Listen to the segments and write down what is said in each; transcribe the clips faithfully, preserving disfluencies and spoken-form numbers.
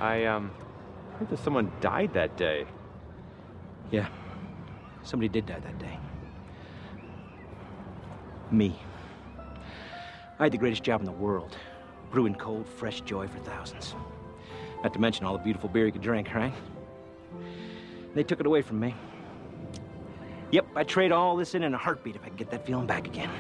I, um, heard that someone died that day. Yeah. Somebody did die that day. Me. I had the greatest job in the world. Brewing cold, fresh joy for thousands. Not to mention all the beautiful beer you could drink, right? They took it away from me. Yep, I'd trade all this in in a heartbeat if I could get that feeling back again.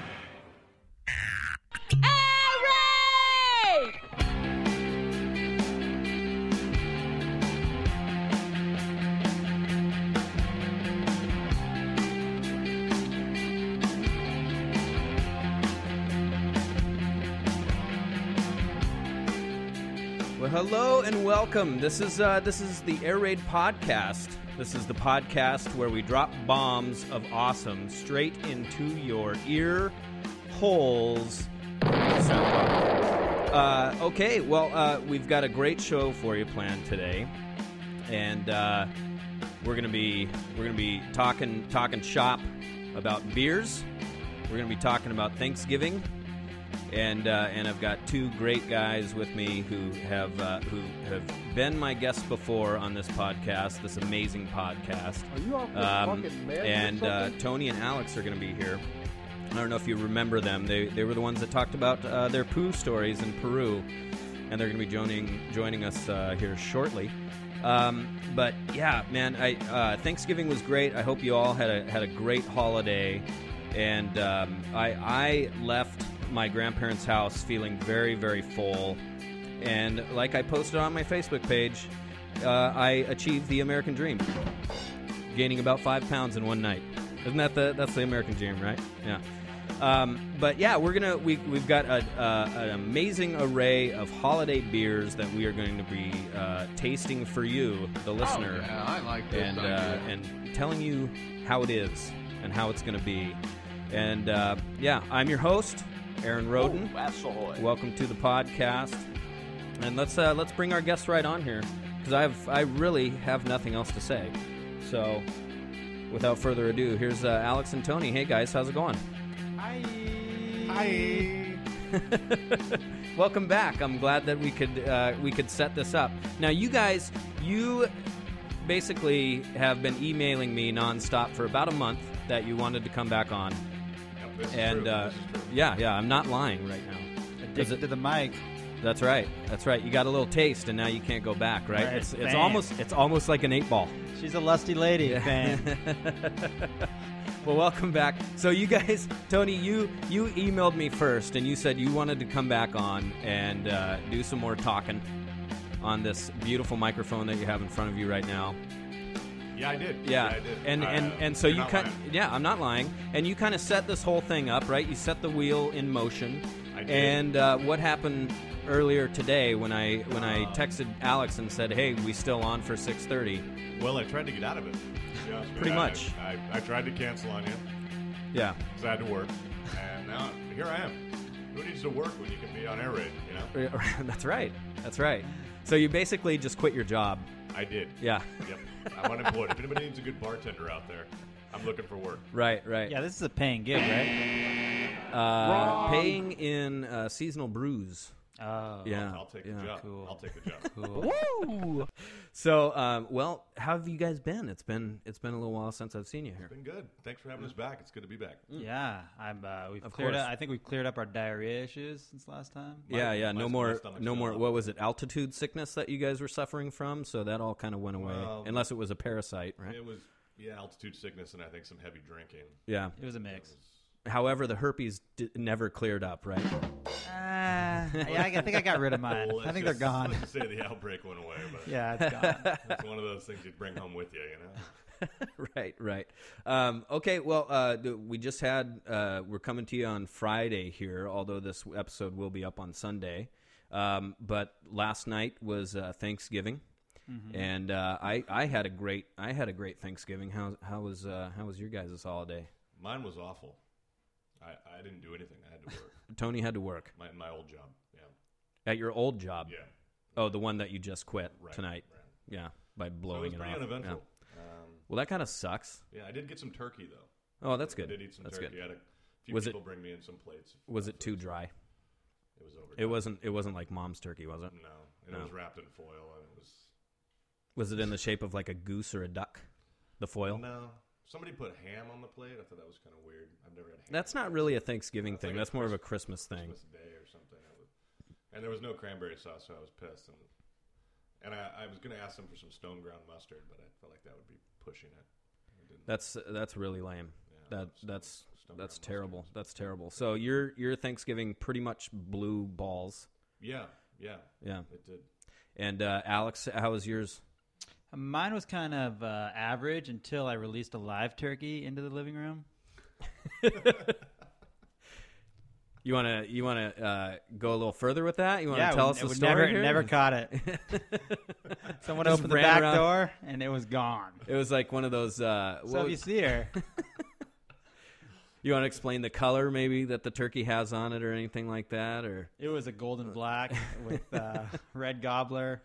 Well, hello and welcome. This is uh, this is the Air Raid podcast. This is the podcast where we drop bombs of awesome straight into your ear holes. Uh, okay, well, uh, we've got a great show for you planned today, and uh, we're gonna be we're gonna be talking talking shop about beers. We're gonna be talking about Thanksgiving. And uh, and I've got two great guys with me who have uh, who have been my guests before on this podcast, this amazing podcast. Are you off um, fucking meds and or uh, something? Tony and Alex are going to be here. I don't know if you remember them. They they were the ones that talked about uh, their poo stories in Peru, and they're going to be joining joining us uh, here shortly. Um, but yeah, man, I uh, Thanksgiving was great. I hope you all had a had a great holiday, and um, I I left my grandparents' house feeling very, very full. And like I posted on my Facebook page, uh, I achieved the American dream, gaining about five pounds in one night. Isn't that the that's the American dream, right? Yeah. Um, but yeah, we're gonna we we've got a, uh, an amazing array of holiday beers that we are going to be uh, tasting for you, the listener, Oh, yeah, I like this and idea. uh, and telling you how it is and how it's going to be. And uh, yeah, I'm your host, Aaron Roden. Oh, Welcome to the podcast, and let's uh, let's bring our guests right on here because I've I really have nothing else to say. So, without further ado, here's uh, Alex and Tony. Hey guys, how's it going? Hi. Hi. Welcome back. I'm glad that we could uh, we could set this up. Now, you guys, you basically have been emailing me nonstop for about a month that you wanted to come back on. Yep, this is And true. uh, This is true. yeah, yeah, I'm not lying right now. Addicted to the mic. That's right. That's right. You got a little taste, and now you can't go back, right? Right, It's it's bam. almost it's almost like an eight ball. She's a lusty lady, Yeah. fan. Well, welcome back. So you guys, Tony, you you emailed me first, and you said you wanted to come back on and uh, do some more talking on this beautiful microphone that you have in front of you right now. Yeah, I did. Yeah, I did. and Uh, and and so you're you not kind lying. yeah, I'm not lying, and you kind of set this whole thing up, right? You set the wheel in motion. I did. And uh, what happened earlier today when I when I Uh, texted Alex and said, "Hey, we still on for six thirty?" Well, I tried to get out of it. to be honest with Pretty you. much. I, I, I tried to cancel on you Yeah, because I had to work, and now here I am. Who needs to work when you can be on air raid? You know, that's right. That's right. So you basically just quit your job. I did. Yeah. Yep. I'm unemployed. If anybody needs a good bartender out there, I'm looking for work. Right. Right. Yeah, this is a paying gig, right? Uh, paying in uh, seasonal brews. Oh. Yeah. I'll take yeah. the job. cool. I'll take the job. Woo! So, um, well, how have you guys been? It's been it's been a little while since I've seen you here. Been good. Thanks for having us back. It's good to be back. Yeah, I'm. Uh, we've Of cleared. course. Up, I think we've cleared up our diarrhea issues since last time. Yeah, yeah. my- No my more, stomach's no still more. up. What was it? Altitude sickness that you guys were suffering from. So that all kind of went away, Well, unless it was a parasite, right? It was yeah, altitude sickness and I think some heavy drinking. Yeah. It was a mix. However, the herpes d- never cleared up, right? Ah, yeah, I think I got rid of mine. Let's I think they're just- gone. Let's just say the outbreak went away, but Yeah, it's gone. it's one of those things you'd bring home with you, you know. Right, right. Um, okay, well, uh, th- we just had, uh, we're coming to you on Friday here, although this episode will be up on Sunday. Um, but last night was uh, Thanksgiving, Mm-hmm. and uh, I, I had a great, I had a great Thanksgiving. How, how was, uh, how was your guys' holiday? Mine was awful. I, I didn't do anything. I had to work. Tony had to work My my old job. Yeah. at your old job. Yeah. Oh, the one that you just quit Right, tonight. right. Yeah, by So it blowing was it pretty off. uneventful. Yeah. Um, Well, that kind of sucks. yeah, I did get some turkey though. Oh, that's I good. did eat some That's turkey. good. I had a few Was it- people bring me in some plates. Was it too dry? It was over. It wasn't. It wasn't like mom's turkey, was it? No, and No. it was wrapped in foil, and it was. Was it in the shape of like a goose or a duck? The foil? No, somebody put ham on the plate. I thought that was kind of weird. I've never had ham. That's not really a Thanksgiving That's thing. like a That's more of a Christmas- Christmas thing. Christmas Day or something. It was, and there was no cranberry sauce, so I was pissed. And and I, I was going to ask them for some stone ground mustard, but I felt like that would be pushing it. I didn't- That's that's really lame. Yeah, That stone- that's stone that's ground terrible. mustard. That's terrible. So your your Thanksgiving pretty much blew balls. Yeah, yeah, Yeah. it did. And uh, Alex, how was yours? Mine was kind of uh, average until I released a live turkey into the living room. You want to you want to uh, go a little further with that? You want to yeah, tell we- us the we story never, here? never caught it. Someone Just opened the ran back around. door and it was gone. It was like one of those. Uh, So what if you was- see her, you want to explain the color maybe that the turkey has on it or anything like that, or it was a golden black with uh, red gobbler,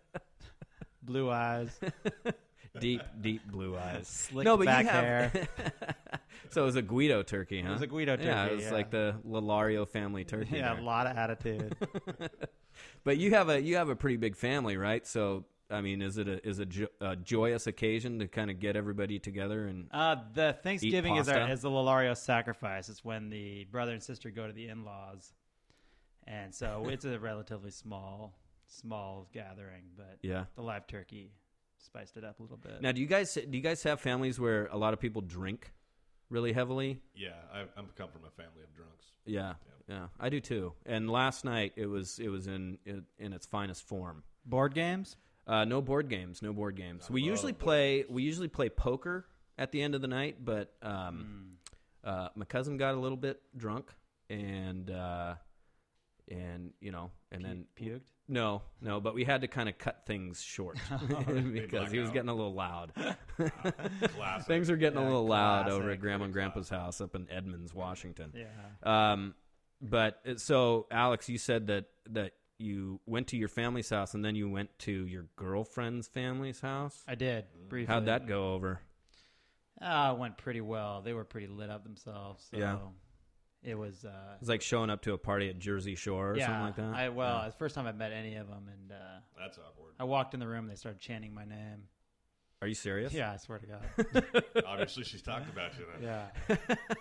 blue eyes, deep deep blue eyes. slick no, but back you have. hair. So it was a Guido turkey, huh? It was a Guido turkey. Yeah, it was yeah. like the Lalario family turkey. yeah, there. a lot of attitude. But you have a you have a pretty big family, right? So I mean, is it a is a, jo- a joyous occasion to kind of get everybody together and Uh, the Thanksgiving is our, pasta? is the Lalario sacrifice. It's when the brother and sister go to the in-laws, and so it's a relatively small small gathering. But yeah? the live turkey spiced it up a little bit. Now, do you guys do you guys have families where a lot of people drink really heavily? Yeah, I, I'm come from a family of drunks. Yeah, yeah, I do too. And last night it was it was in in, in its finest form. Board games. Uh, no board games, no board games. I we love usually board play games. we usually play poker at the end of the night, but um, uh, my cousin got a little bit drunk and uh, and you know and then Puked. no no, but we had to kind of cut things short because he was blackout. getting a little loud. Classic. Things are getting a Yeah, little loud over classic. at Grandma and Very Grandpa's house up in Edmonds, Washington. Yeah. Um, but uh, so Alex, you said that that you went to your family's house and then you went to your girlfriend's family's house. I did briefly. How'd that go over? Uh, it went pretty well. They were pretty lit up themselves. So Yeah. It was. Uh, It was like showing up to a party at Jersey Shore or yeah. something like that. I well, Yeah. it's the first time I met any of them, and uh, That's awkward. I walked in the room. and They started chanting my name. Are you serious? Yeah, I swear to God. Obviously, she's talked about you then. Yeah.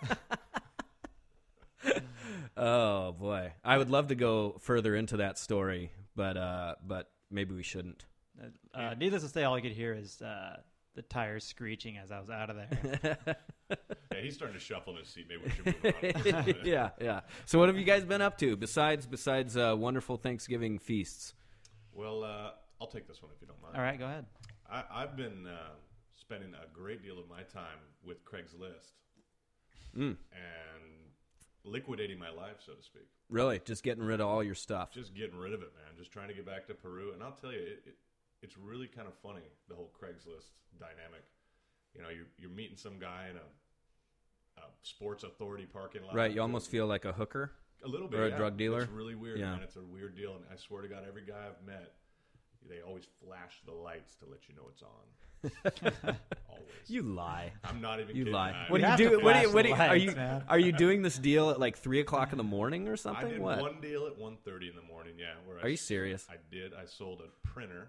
Oh boy, I would love to go further into that story, but uh, but maybe we shouldn't. Uh, needless to say, all I could hear is uh, the tires screeching as I was out of there. Yeah, he's starting to shuffle in his seat. Maybe we should move on. yeah, yeah. So what have you guys been up to besides besides uh, wonderful Thanksgiving feasts? Well, uh, I'll take this one if you don't mind. All right, go ahead. I, I've been uh, spending a great deal of my time with Craigslist Mm, and liquidating my life, so to speak. really, just getting rid of all your stuff. Just getting rid of it, man. Just trying to get back to Peru. And I'll tell you, it, it, it's really kind of funny, the whole Craigslist dynamic. You know, you're, you're meeting some guy in a, a sports authority parking lot. Right, you almost feel like a hooker. a little bit, or a yeah. drug dealer? It's really weird, Yeah. man. It's a weird deal. And I swear to God, every guy I've met, they always flash the lights to let you know it's on. Always. You lie. I'm not even You kidding. lie. I- What do You you have do? to What do you? flash What the do you? Are lights, you? man. Are you doing this deal at like three o'clock in the morning or I something? did What? one deal at one thirty in the morning, yeah. Where I Are you s- serious? I did. I sold a printer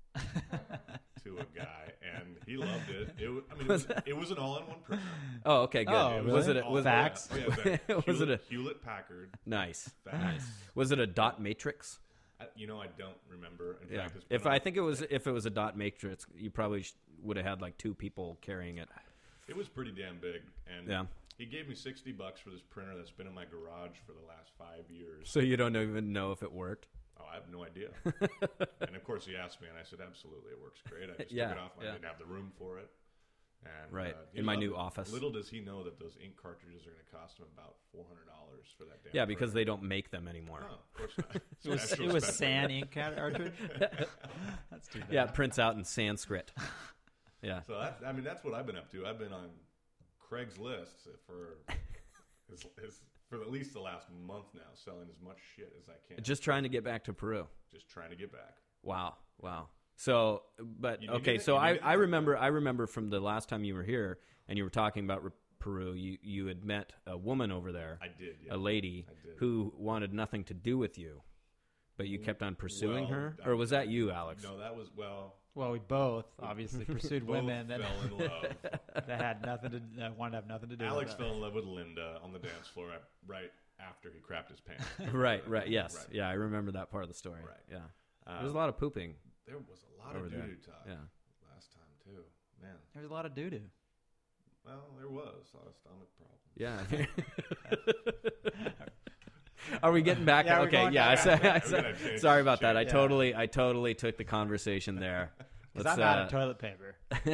to a guy, and he loved it. It, wa- I mean, it was, it was an all-in-one printer. Oh, okay, good. Oh, Was it? really? A, was Fax? Yeah, yeah, it Was it a- Hewlett Packard nice? fax? Nice. Was it a dot matrix? I, you know, I don't remember. In Yeah. fact, it's been If on- I think it was, if it was a dot matrix, you probably sh- would have had like two people carrying it. it was pretty damn big, and Yeah. he gave me sixty bucks for this printer that's been in my garage for the last five years. So you don't even know if it worked. Oh, I have no idea. And of course, he asked me, and I said, "Absolutely, it works great." I just Yeah, took it off. I yeah. didn't have the room for it. And, Right, uh, he in my loved new it. office. Little does he know that those ink cartridges are going to cost him about four hundred dollars for that damn. Yeah, because printer. they don't make them anymore. Oh, of course not. It was Special it was special. sand ink cartridge. That's too bad. Yeah, it prints out in Sanskrit. Yeah. So that, I mean, that's what I've been up to. I've been on Craigslist for as, as, for at least the last month now, selling as much shit as I can. Just trying to get back to Peru. Just trying to get back. Wow, wow. So, but You needed okay, it? so You I, needed I it? remember I remember from the last time you were here and you were talking about Re- Peru, you you had met a woman over there, I did. Yeah. a lady I did. who wanted nothing to do with you. But you kept on pursuing Well, her? I- Or was that you, Alex? No, that was, well, Well, we both obviously pursued both women that, fell in love. that had nothing to that wanted to have nothing to do Alex with it. fell in love with Linda on the dance floor at- right after he crapped his pants. Right, right, yes. Right. Yeah, I remember that part of the story. Right. Yeah. Um, There was a lot of pooping. There was a lot Over of there. doo-doo talk Yeah. last time, too. Man, There was a lot of doo doo. well, there was a lot of stomach problems. Yeah. Are we getting back? Yeah, we're okay, going yeah. I back. said, I We're said- gonna change sorry the about that. I subject. totally, I totally took the conversation there. Because Let's, I'm out uh, of toilet paper.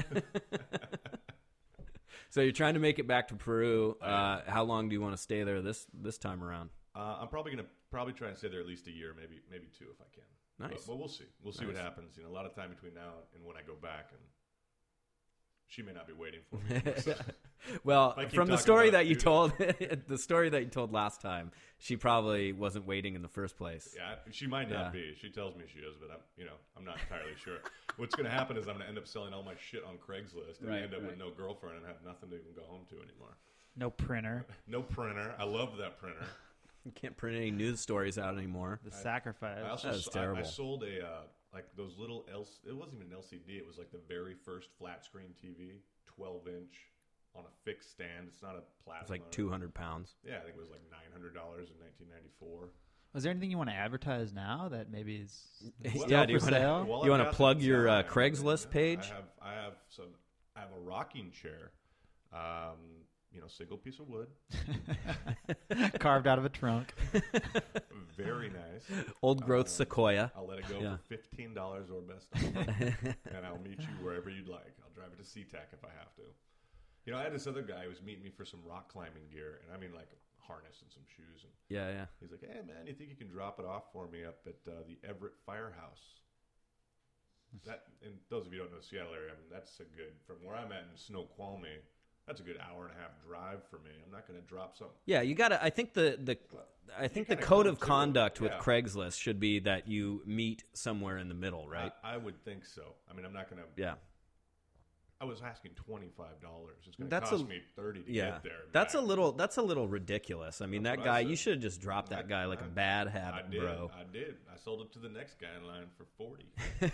So you're trying to make it back to Peru. I am. Uh, how long do you want to stay there this this time around? Uh, I'm probably gonna probably try and stay there at least a year, maybe maybe two if I can. Nice. But, but we'll see. We'll see what Nice. happens. You know, a lot of time between now and when I go back, and she may not be waiting for me. So, Well, I keep from the talking story about that you doo-doo. told, the story that you told last time, she probably wasn't waiting in the first place. yeah, she might not Yeah. be. She tells me she is, but I'm you know I'm not entirely sure. What's going to happen is I'm going to end up selling all my shit on Craigslist and Right, end up right. with no girlfriend and have nothing to even go home to anymore. No printer. No printer. I love that printer. You can't print any news stories out anymore. The sacrifice. I also That is s- I- I, terrible. sold a uh, like those little L. It wasn't even an L C D. It was like the very first flat screen T V, twelve inch on a fixed stand. It's not a plasma. It's like two hundred pounds. Yeah, I think it was like nine hundred dollars in nineteen ninety four. Was there anything you want to advertise now that maybe is Yeah, still do you for wanna- sale? Well, You I've wanna got plug some your, uh, time. Craigslist page? I have I have some. I have a rocking chair. Um, you know, single piece of wood, Carved out of a trunk. very nice. Old growth Uh, sequoia. I'll let it go Yeah. for fifteen dollars or best offer, and I'll meet you wherever you'd like. I'll drive it to SeaTac if I have to. You know, I had this other guy who was meeting me for some rock climbing gear, and I mean like a harness and some shoes. And Yeah, yeah. he's like, "Hey man, you think you can drop it off for me up at uh, the Everett Firehouse?" That, and those of you who don't know the Seattle area, I mean that's a good from where I'm at in Snoqualmie. That's a good hour and a half drive for me. I'm not going to drop something. Yeah, you got to. I think the the I think the kinda code come of to it, conduct with yeah. Craigslist should be that you meet somewhere in the middle, right? I, I would think so. I mean, I'm not going to. yeah. I was asking twenty-five dollars. It's going to That's cost a- me thirty to Yeah, get there. and that's a back. little that's a little ridiculous. I mean, That's that what I guy, said. you should have just dropped that I- guy like a I- bad I habit, did. bro. I did. I sold it to the next guy in line for forty.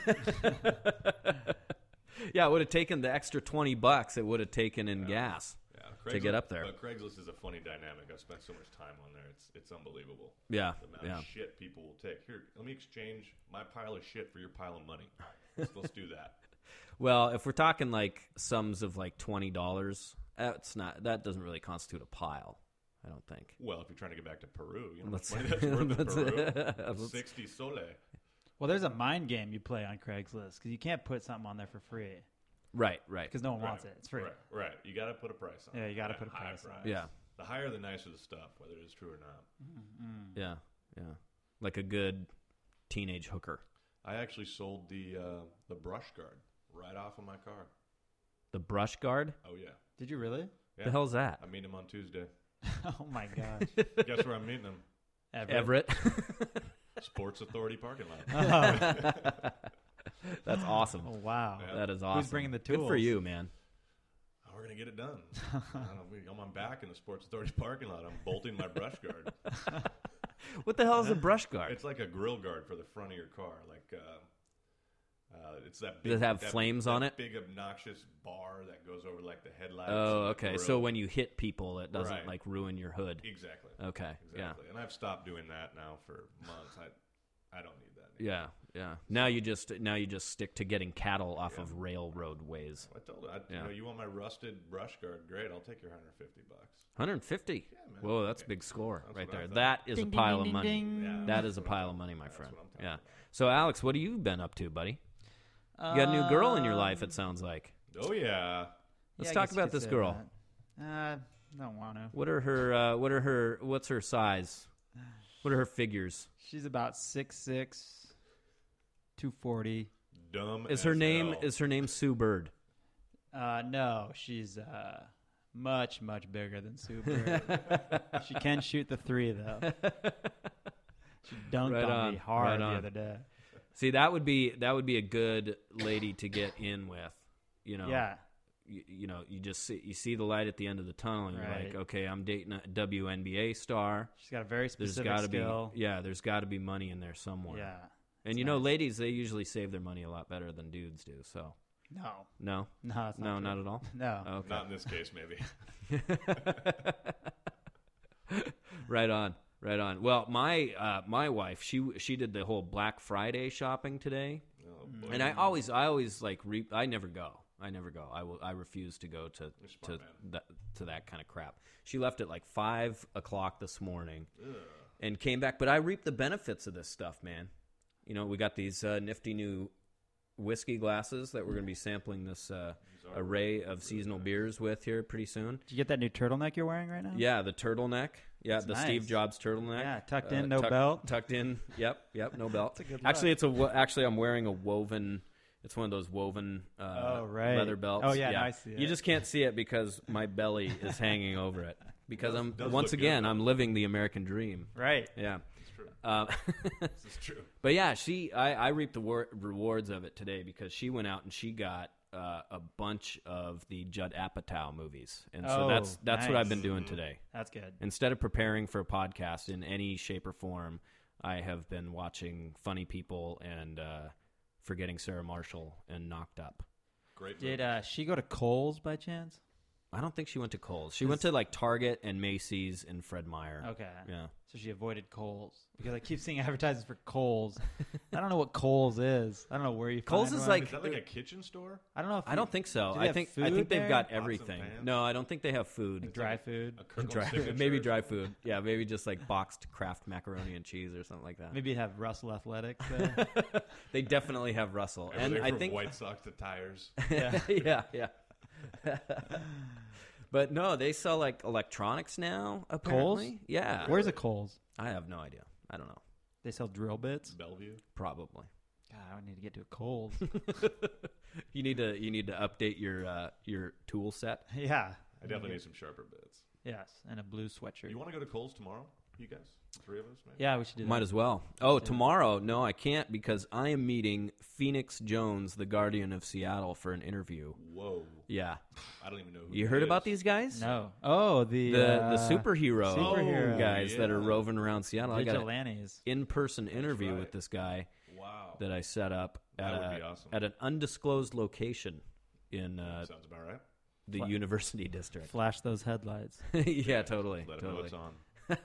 Yeah, it would have taken the extra twenty bucks. It would have taken in gas. Yeah, To get up there. But Craigslist is a funny dynamic. I've spent so much time on there. It's it's unbelievable. Yeah, The amount yeah. of shit people will take. Here, let me exchange my pile of shit for your pile of money. Let's, let's do that. Well, if we're talking like sums of like twenty dollars, that's not that doesn't really constitute a pile. I don't think. Well, if you're trying to get back to Peru, you know how Let's- much money that's worth in let's- Peru? let's- Sixty sole. Well, there's a mind game you play on Craigslist because you can't put something on there for free Right, right. because no one Right, wants it. It's free. Right, right. You got to put a price on. Yeah, it. you gotta High- put a high price on it. Yeah, The higher, the nicer the stuff, whether it is true or not. yeah, yeah. Like a good teenage hooker. I actually sold the uh, the brush guard right off of my car. The brush guard. Oh yeah. Did you really? yeah. The hell's that? I meet him on Tuesday. Oh my gosh. Guess where I'm meeting him? Everett. Sports Authority parking lot. That's awesome. Oh wow. Yeah. That is awesome. Who's bringing the Good for tools? you, man. Oh, we're gonna get it done. I don't know, I'm on back in the Sports Authority parking lot. I'm bolting my brush guard. What the hell is a brush guard? It's like a grill guard for the front of your car. Like uh, uh, it's that. Big, Does it have that- flames that on it? Big obnoxious bar that goes over like the headlights. Oh, and the okay. grill. So when you hit people, it doesn't Right. like ruin your hood. exactly. Okay. Exactly. And I've stopped doing that now for months. I I don't need that. Yeah. Yeah. Yeah. Now you just now you just stick to getting cattle off Yeah. of railroad ways. I told her, I, Yeah. you know, you want my rusted brush guard? Great, I'll take your hundred fifty bucks. one hundred fifty. Yeah, man. Whoa, that's a Okay. big score That's right what I there. thought. That is Ding, a ding, pile ding, of ding, money. ding. Yeah, That that's is a what I'm pile of talking money, my about. friend. That's what I'm talking Yeah. about. So Alex, what have you been up to, buddy? You got a new girl in your life. It sounds like. Oh yeah. Let's Yeah, I talk guess you about could this say girl. that. Uh, don't want to. What are her? Uh, what are her? What's her size? What are her figures? She's about six six, two forty. Dumb. Is her as name? hell. Is her name Sue Bird? Uh, no, she's uh, much much bigger than Sue Bird. She can shoot the three though. She dunked Right on, on, me hard right the on. other day. See, that would be that would be a good lady to get in with. You know. Yeah, you, you know, you just see, you see the light at the end of the tunnel, and you're Right. like, okay, I'm dating a W N B A star. She's got a very There's specific got to skill. be, yeah, there's got to be money in there somewhere. Yeah. and it's you know, nice. ladies, they usually save their money a lot better than dudes do. So No. no, No, it's not no, true. not at all. No. Okay. Not in this case, maybe. Right on, right on. Well, my uh, my wife, she she did the whole Black Friday shopping today, Oh, boy. and I always I always like re- I never go. I never go. I will. I refuse to go to You're to smart, man. that to that kind of crap. She left at like five o'clock this morning, Ugh. and came back. But I reap the benefits of this stuff, man. You know, we got these uh, nifty new whiskey glasses that we're going to be sampling this uh, These are array of seasonal beers with here pretty soon. Did you get that new turtleneck you're wearing right now? Yeah, the turtleneck. Yeah, That's the nice. Steve Jobs turtleneck. Yeah, tucked Uh, in, no tuck- belt. Tucked in. Yep, yep, no belt. That's a good Actually, look. it's a wo- actually I'm wearing a woven. It's one of those woven uh, Oh, right. leather belts. Oh, yeah, no, I see You it. just can't see it because my belly is hanging over it. Because Does- I'm does once look again good, I'm living the American dream. Right. Yeah. It's true. Um, This is true. but yeah, she I, I reaped the war- rewards of it today because she went out and she got uh, a bunch of the Judd Apatow movies, and so Oh, that's that's what I've been nice. doing today. That's good. Instead of preparing for a podcast in any shape or form, I have been watching Funny People and uh, Forgetting Sarah Marshall and Knocked Up. Great. Did movie. uh, she go to Kohl's by chance? I don't think she went to Kohl's. She went to like Target and Macy's and Fred Meyer. Okay. Yeah. So she avoided Kohl's because I keep seeing advertisements for Kohl's. I don't know what Kohl's is. I don't know where you. Kohl's find is one. like- Is that like a kitchen store? I don't know. If I you- don't think so. Do they I have think I food think they've there? got Pots and everything. pans? No, I don't think they have food. Like dry food. A Kirkland Dry, signature maybe or dry something? food. Yeah, maybe just like boxed Kraft macaroni and cheese or something like that. Maybe have Russell Athletics there. They definitely have Russell, Everything and I from think White Sox to tires. Yeah. yeah, yeah. But no, they sell like electronics now. Apparently, yeah. Where's a Kohl's? I have no idea. I don't know. They sell drill bits. Bellevue. Probably. God, I would need to get to a Kohl's. You need to you need to update your uh, your tool set. yeah. I definitely need some sharper bits. Yes, and a blue sweatshirt. You want to go to Kohl's tomorrow? You guys, the three of us, maybe. Yeah, we should do that. Might as well. Oh, tomorrow? No, I can't because I am meeting Phoenix Jones, the Guardian of Seattle, for an interview. Whoa. Yeah, I don't even know who. you he heard is. about these guys? No. Oh, the The uh, the superhero, superhero. guys that are yeah. roving around Seattle. I got an vigilantes. in-person interview right. with this guy Wow. that I set up That at would a, be awesome. at an undisclosed location in uh, Sounds about right. the Fla- university district. Flash those headlights. yeah, totally, Let him know totally. it's on.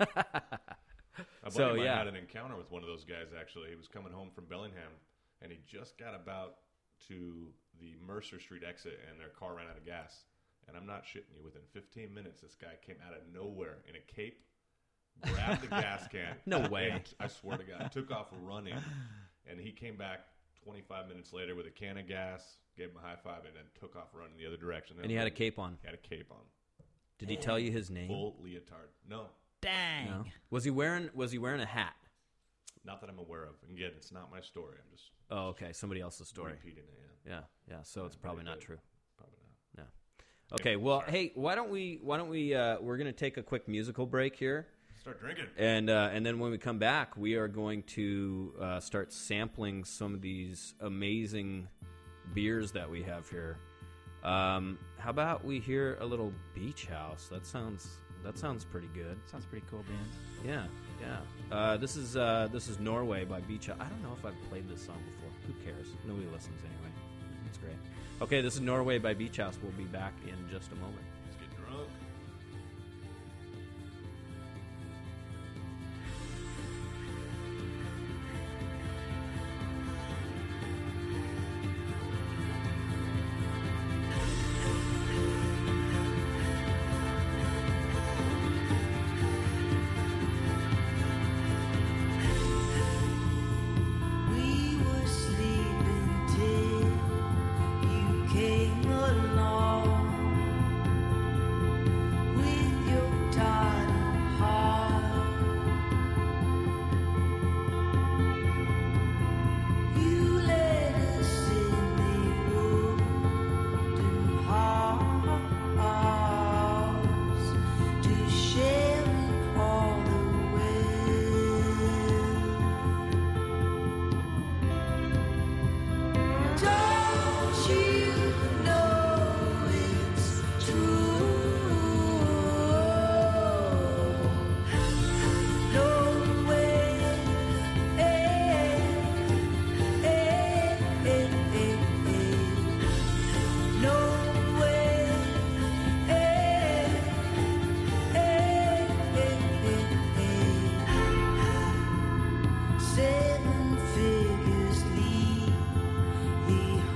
A buddy So, of mine yeah. had an encounter with one of those guys. Actually, he was coming home from Bellingham, and he just got about to the Mercer Street exit, and their car ran out of gas. And I'm not shitting you. Within fifteen minutes, this guy came out of nowhere in a cape, grabbed the gas can. No way. and, I swear to God, took off running, and he came back twenty-five minutes later with a can of gas, gave him a high five, and then took off running the other direction. And he had a cape on. He had a cape on, Did he tell you his name? full leotard. No, Dang. No. Was he wearing Was he wearing a hat? not that I'm aware of. Again, it's not my story. I'm just Oh, okay, somebody else's story. repeating it. Yeah, Yeah, yeah. So it's probably not good. true. probably not. No. Okay. Well, hey, why don't we? Why don't we? Uh, we're going to take a quick musical break here, Start drinking. and uh, and then when we come back, we are going to uh, start sampling some of these amazing beers that we have here. Um, how about we hear a little Beach House? That sounds that sounds pretty good. Sounds pretty cool, Beans. Yeah, yeah. Uh, this is uh, this is Norway by Beach House. I don't know if I've played this song before. Who cares? Nobody listens anyway. It's great. Okay, this is Norway by Beach House. We'll be back in just a moment. Let's get drunk. We were sleeping till you came along.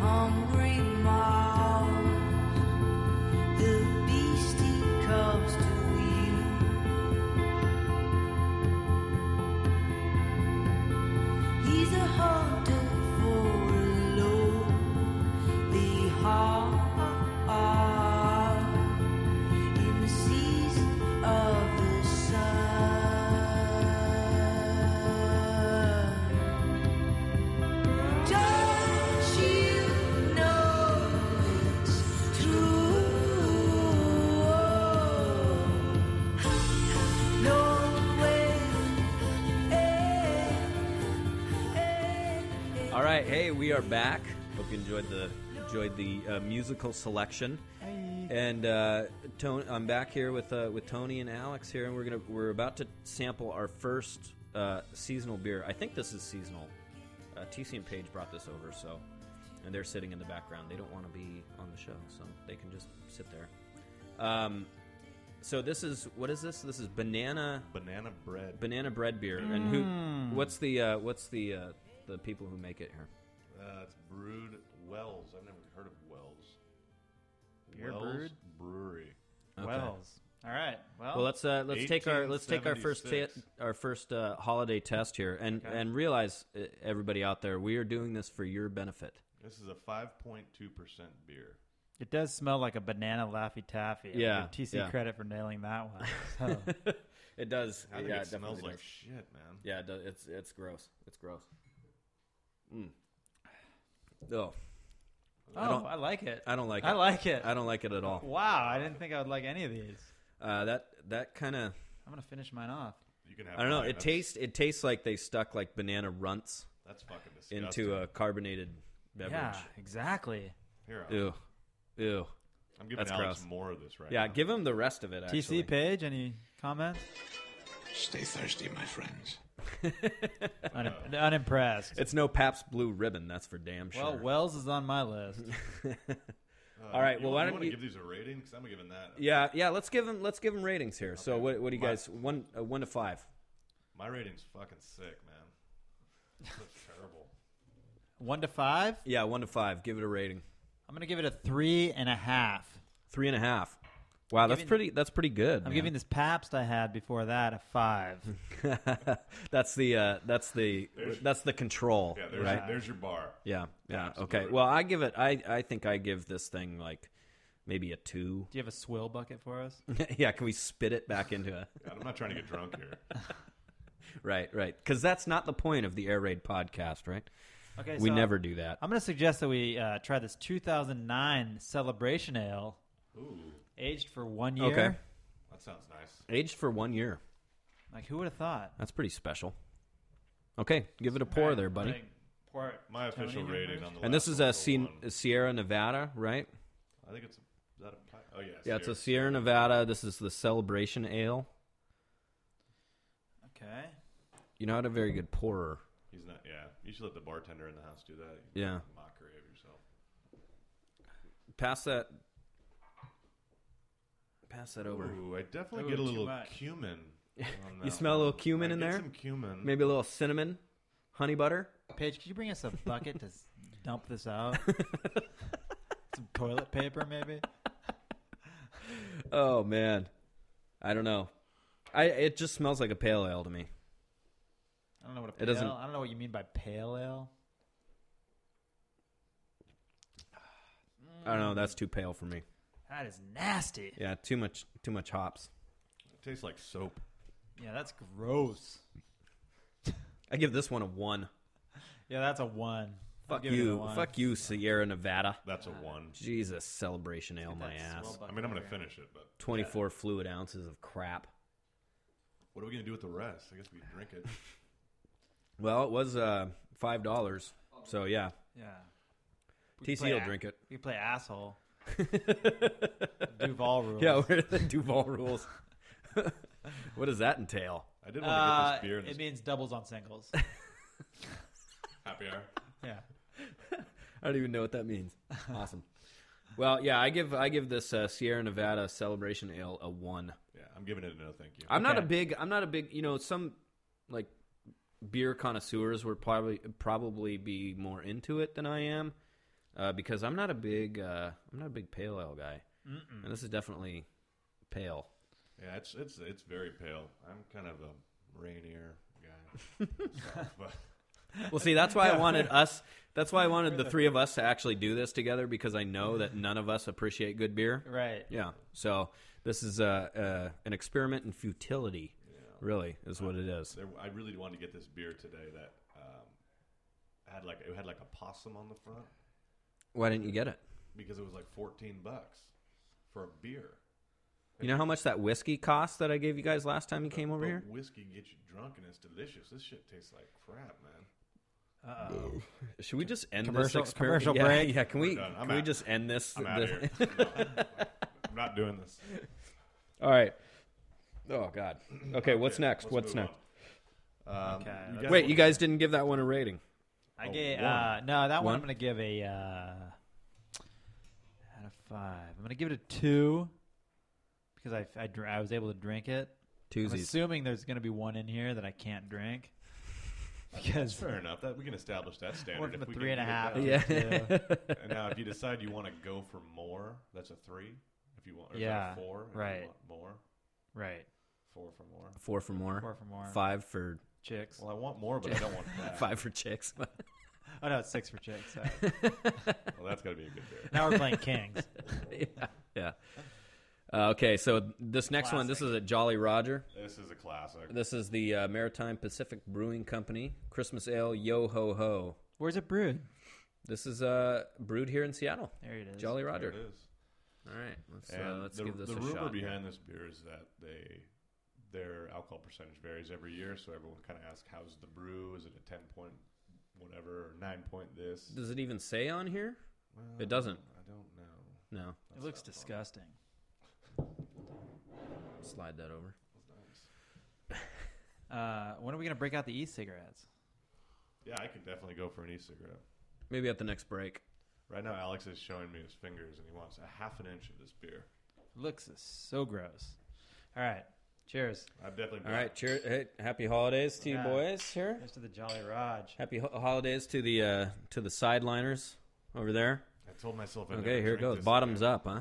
hungry mouth. The beast he comes to you. He's a hunter for a lonely heart. In the season of the sun. Don't you know it's true? No way. All right, hey, we are back. Hope you enjoyed the enjoyed the uh, musical selection. And uh, Tony, I'm back here with uh, with Tony and Alex here, and we're gonna we're about to sample our first uh, seasonal beer. I think this is seasonal. Uh, T C and Paige brought this over, so and they're sitting in the background. They don't want to be on the show, so they can just sit there. Um, so this is what is this? This is banana Banana bread. banana bread beer, and who? What's the uh, what's the uh, the people who make it here? Uh, it's brewed Wells. I've never heard of Wells. Beer Wells brewed? Brewery. Okay. Wells. All right. Well, Well, let's uh, let's take our let's take our first ta- eighteen seventy-six. our first uh, holiday test here, and Okay. and realize uh, everybody out there, we are doing this for your benefit. This is a five point two percent beer. it does smell like a banana Laffy Taffy. I Yeah, give T C yeah. credit for nailing that one. So. It does. I think yeah, it smells definitely like does. shit, man. Yeah, it does. It's it's gross. It's gross. Mm. Oh, Oh, I don't- I like it. I don't like it. I like it. I don't like it at all. Wow, I didn't think I would like any of these. Uh, that that kind of I'm gonna finish mine off. You can have I don't know. mine. It That's- tastes it tastes like they stuck like banana runts That's fucking disgusting. into a carbonated beverage. Yeah, exactly. Here, I'm, Ew, ew. I'm giving That's Alex gross. more of this right Yeah, now. give him the rest of it. Actually. T C Page, any comments? Stay thirsty, my friends. Un- unimpressed. It's no Pabst Blue Ribbon. That's for damn sure. Well, Wells is on my list. Uh, All right, you well, want- why you don't want you- to give these a rating? Because I'm giving that. Yeah, yeah. Let's give him. Let's give him ratings here. So, Okay. what, what do you My- guys? One, uh, one to five. My rating's fucking sick, man. That's terrible. One to five. Yeah, one to five. Give it a rating. I'm gonna give it a three and a half. Three and a half. Wow, that's giving- pretty. That's pretty good. I'm man. giving this Pabst I had before that a five. that's the. Uh, that's the. That's the control. Yeah, there's, right. there's your bar. Yeah. Yeah. Pabst Okay. Blue Well, I give it. I. I think I give this thing like maybe a two. Do you have a swill bucket for us? Yeah. Can we spit it back into a? God, I'm not trying to get drunk here. Right. Right. Because that's not the point of the Air Raid podcast, right? Okay, We so never do that. I'm gonna suggest that we uh, try this two thousand nine Celebration Ale, Ooh, aged for one year. Okay. that sounds nice. Aged for one year. Like who would have thought? That's pretty special. Okay, give it a pour All right, there, buddy. like, pour it My Tony official here rating first? on the And this last is one a was a Sie- one. Sierra Nevada, right? I think it's a, is that a pi- oh yeah, Yeah, it's a Sierra Nevada. This is the Celebration Ale. Okay. You're not a very good pourer. He's not. Yeah, you should let the bartender in the house do that. Yeah. Mockery of yourself. Pass that. Pass that over. Ooh, I definitely Ooh, get a too little much. cumin. on You that smell a one. little cumin I in get there? Some cumin. Maybe a little cinnamon, honey butter. Paige, could you bring us a bucket to s- dump this out? Some toilet paper, maybe. Oh man, I don't know. I it just smells like a pale ale to me. I don't know what a It pale. doesn't- I don't know what you mean by pale ale. I don't know. That's too pale for me. That is nasty. Yeah, too much too much hops. It tastes like soap. Yeah, that's gross. I give this one a one. Yeah, that's a one. I'll Fuck give it a you. one. Fuck you, Sierra Nevada. That's a one. Jesus, Celebration Ale, my That ass. swell I bucket mean, I'm gonna over here. finish it, but twenty-four fluid ounces of crap. what are we gonna do with the rest? I guess we drink it. Well, it was uh, five dollars. So yeah, Yeah. We T could C play will a- drink it. We could play asshole. Duval rules. Yeah, what are the Duval rules? What does that entail? I did want to Uh, get this beer in it this means doubles on singles. happy hour. Yeah. I don't even know what that means. Awesome. Well, yeah, I give I give this uh, Sierra Nevada Celebration Ale a one. Yeah, I'm giving it a no, thank you. I'm not a Okay. big. I'm not a big. You know, some like beer connoisseurs would probably probably be more into it than I am. uh, because I'm not a big uh, I'm not a big pale ale guy, Mm-mm. and this is definitely pale. Yeah, it's it's it's very pale. I'm kind of a Rainier guy. so, but Well, see, that's why I wanted us. That's why I wanted the three of us to actually do this together, because I know that none of us appreciate good beer. Right. Yeah. So this is uh, uh, an experiment in futility. yeah. Really, is what it is. There, I really wanted to get this beer today that um, had like it had like a possum on the front Why didn't you get it? because it was like fourteen bucks for a beer. You know how much that whiskey cost that I gave you guys last time you came over But here? whiskey gets you drunk and it's delicious. This shit tastes like crap, man. Uh-oh. Should we just end Commercial- this experiment? commercial yeah, break? Yeah, can We're we done. I'm can we out. just end this? I'm out of this- here. No, I'm not doing this. All right. Oh God. Okay, what's Okay, next? let's What's move next? on. Um, Okay, you let's- guys Wait, want- you guys didn't give that one a rating. I Oh, gave one. uh, no that one. One? I'm gonna give a uh, out of five. I'm gonna give it a two because I I, dr- I was able to drink it. I'm Twosies. assuming there's gonna be one in here that I can't drink because Fair enough. That we can establish that standard. went from if a we three can and a get half. it Yeah. down. Yeah. And now, if you decide you want to go for more, that's a three. If you want, or is that Yeah, a four. If you right. want more, Right. four for more. Four for more. Four for more. Five for Chicks. Well, I want more, but I don't want that. five for chicks. Oh no, it's six for chicks. Sorry. Well, that's got to be a good beer. Now we're playing Kings. yeah. Yeah. Uh, okay, so this next one, this is a Jolly Roger. This is a classic. This is the uh, Maritime Pacific Brewing Company Christmas Ale Yo Ho Ho. Where's it brewed? This is uh, brewed here in Seattle. There it is. Jolly There Roger. it is. All right, let's And uh, let's the, give this the a rumor shot. behind this beer is that they their alcohol percentage varies every year, so everyone kind of asks, "How's the brew? Is it a ten point whatever or nine point this?" Does it even say on here? Well, It doesn't. I don't know. No. It looks disgusting. Slide that over. Uh, when are we gonna break out the e-cigarettes? Yeah, I could definitely go for an e-cigarette. Maybe at the next break. Right now, Alex is showing me his fingers, and he wants a half an inch of this beer. Looks so gross. All right. Cheers. I've definitely. All right, cheers. Hey, happy holidays to Yeah. you boys here. Here's to the Jolly Raj. Happy ho- holidays to the uh, to the sideliners over there. I told myself. I'd Okay, never here it drink goes. this Bottoms again. up, huh? Damn it.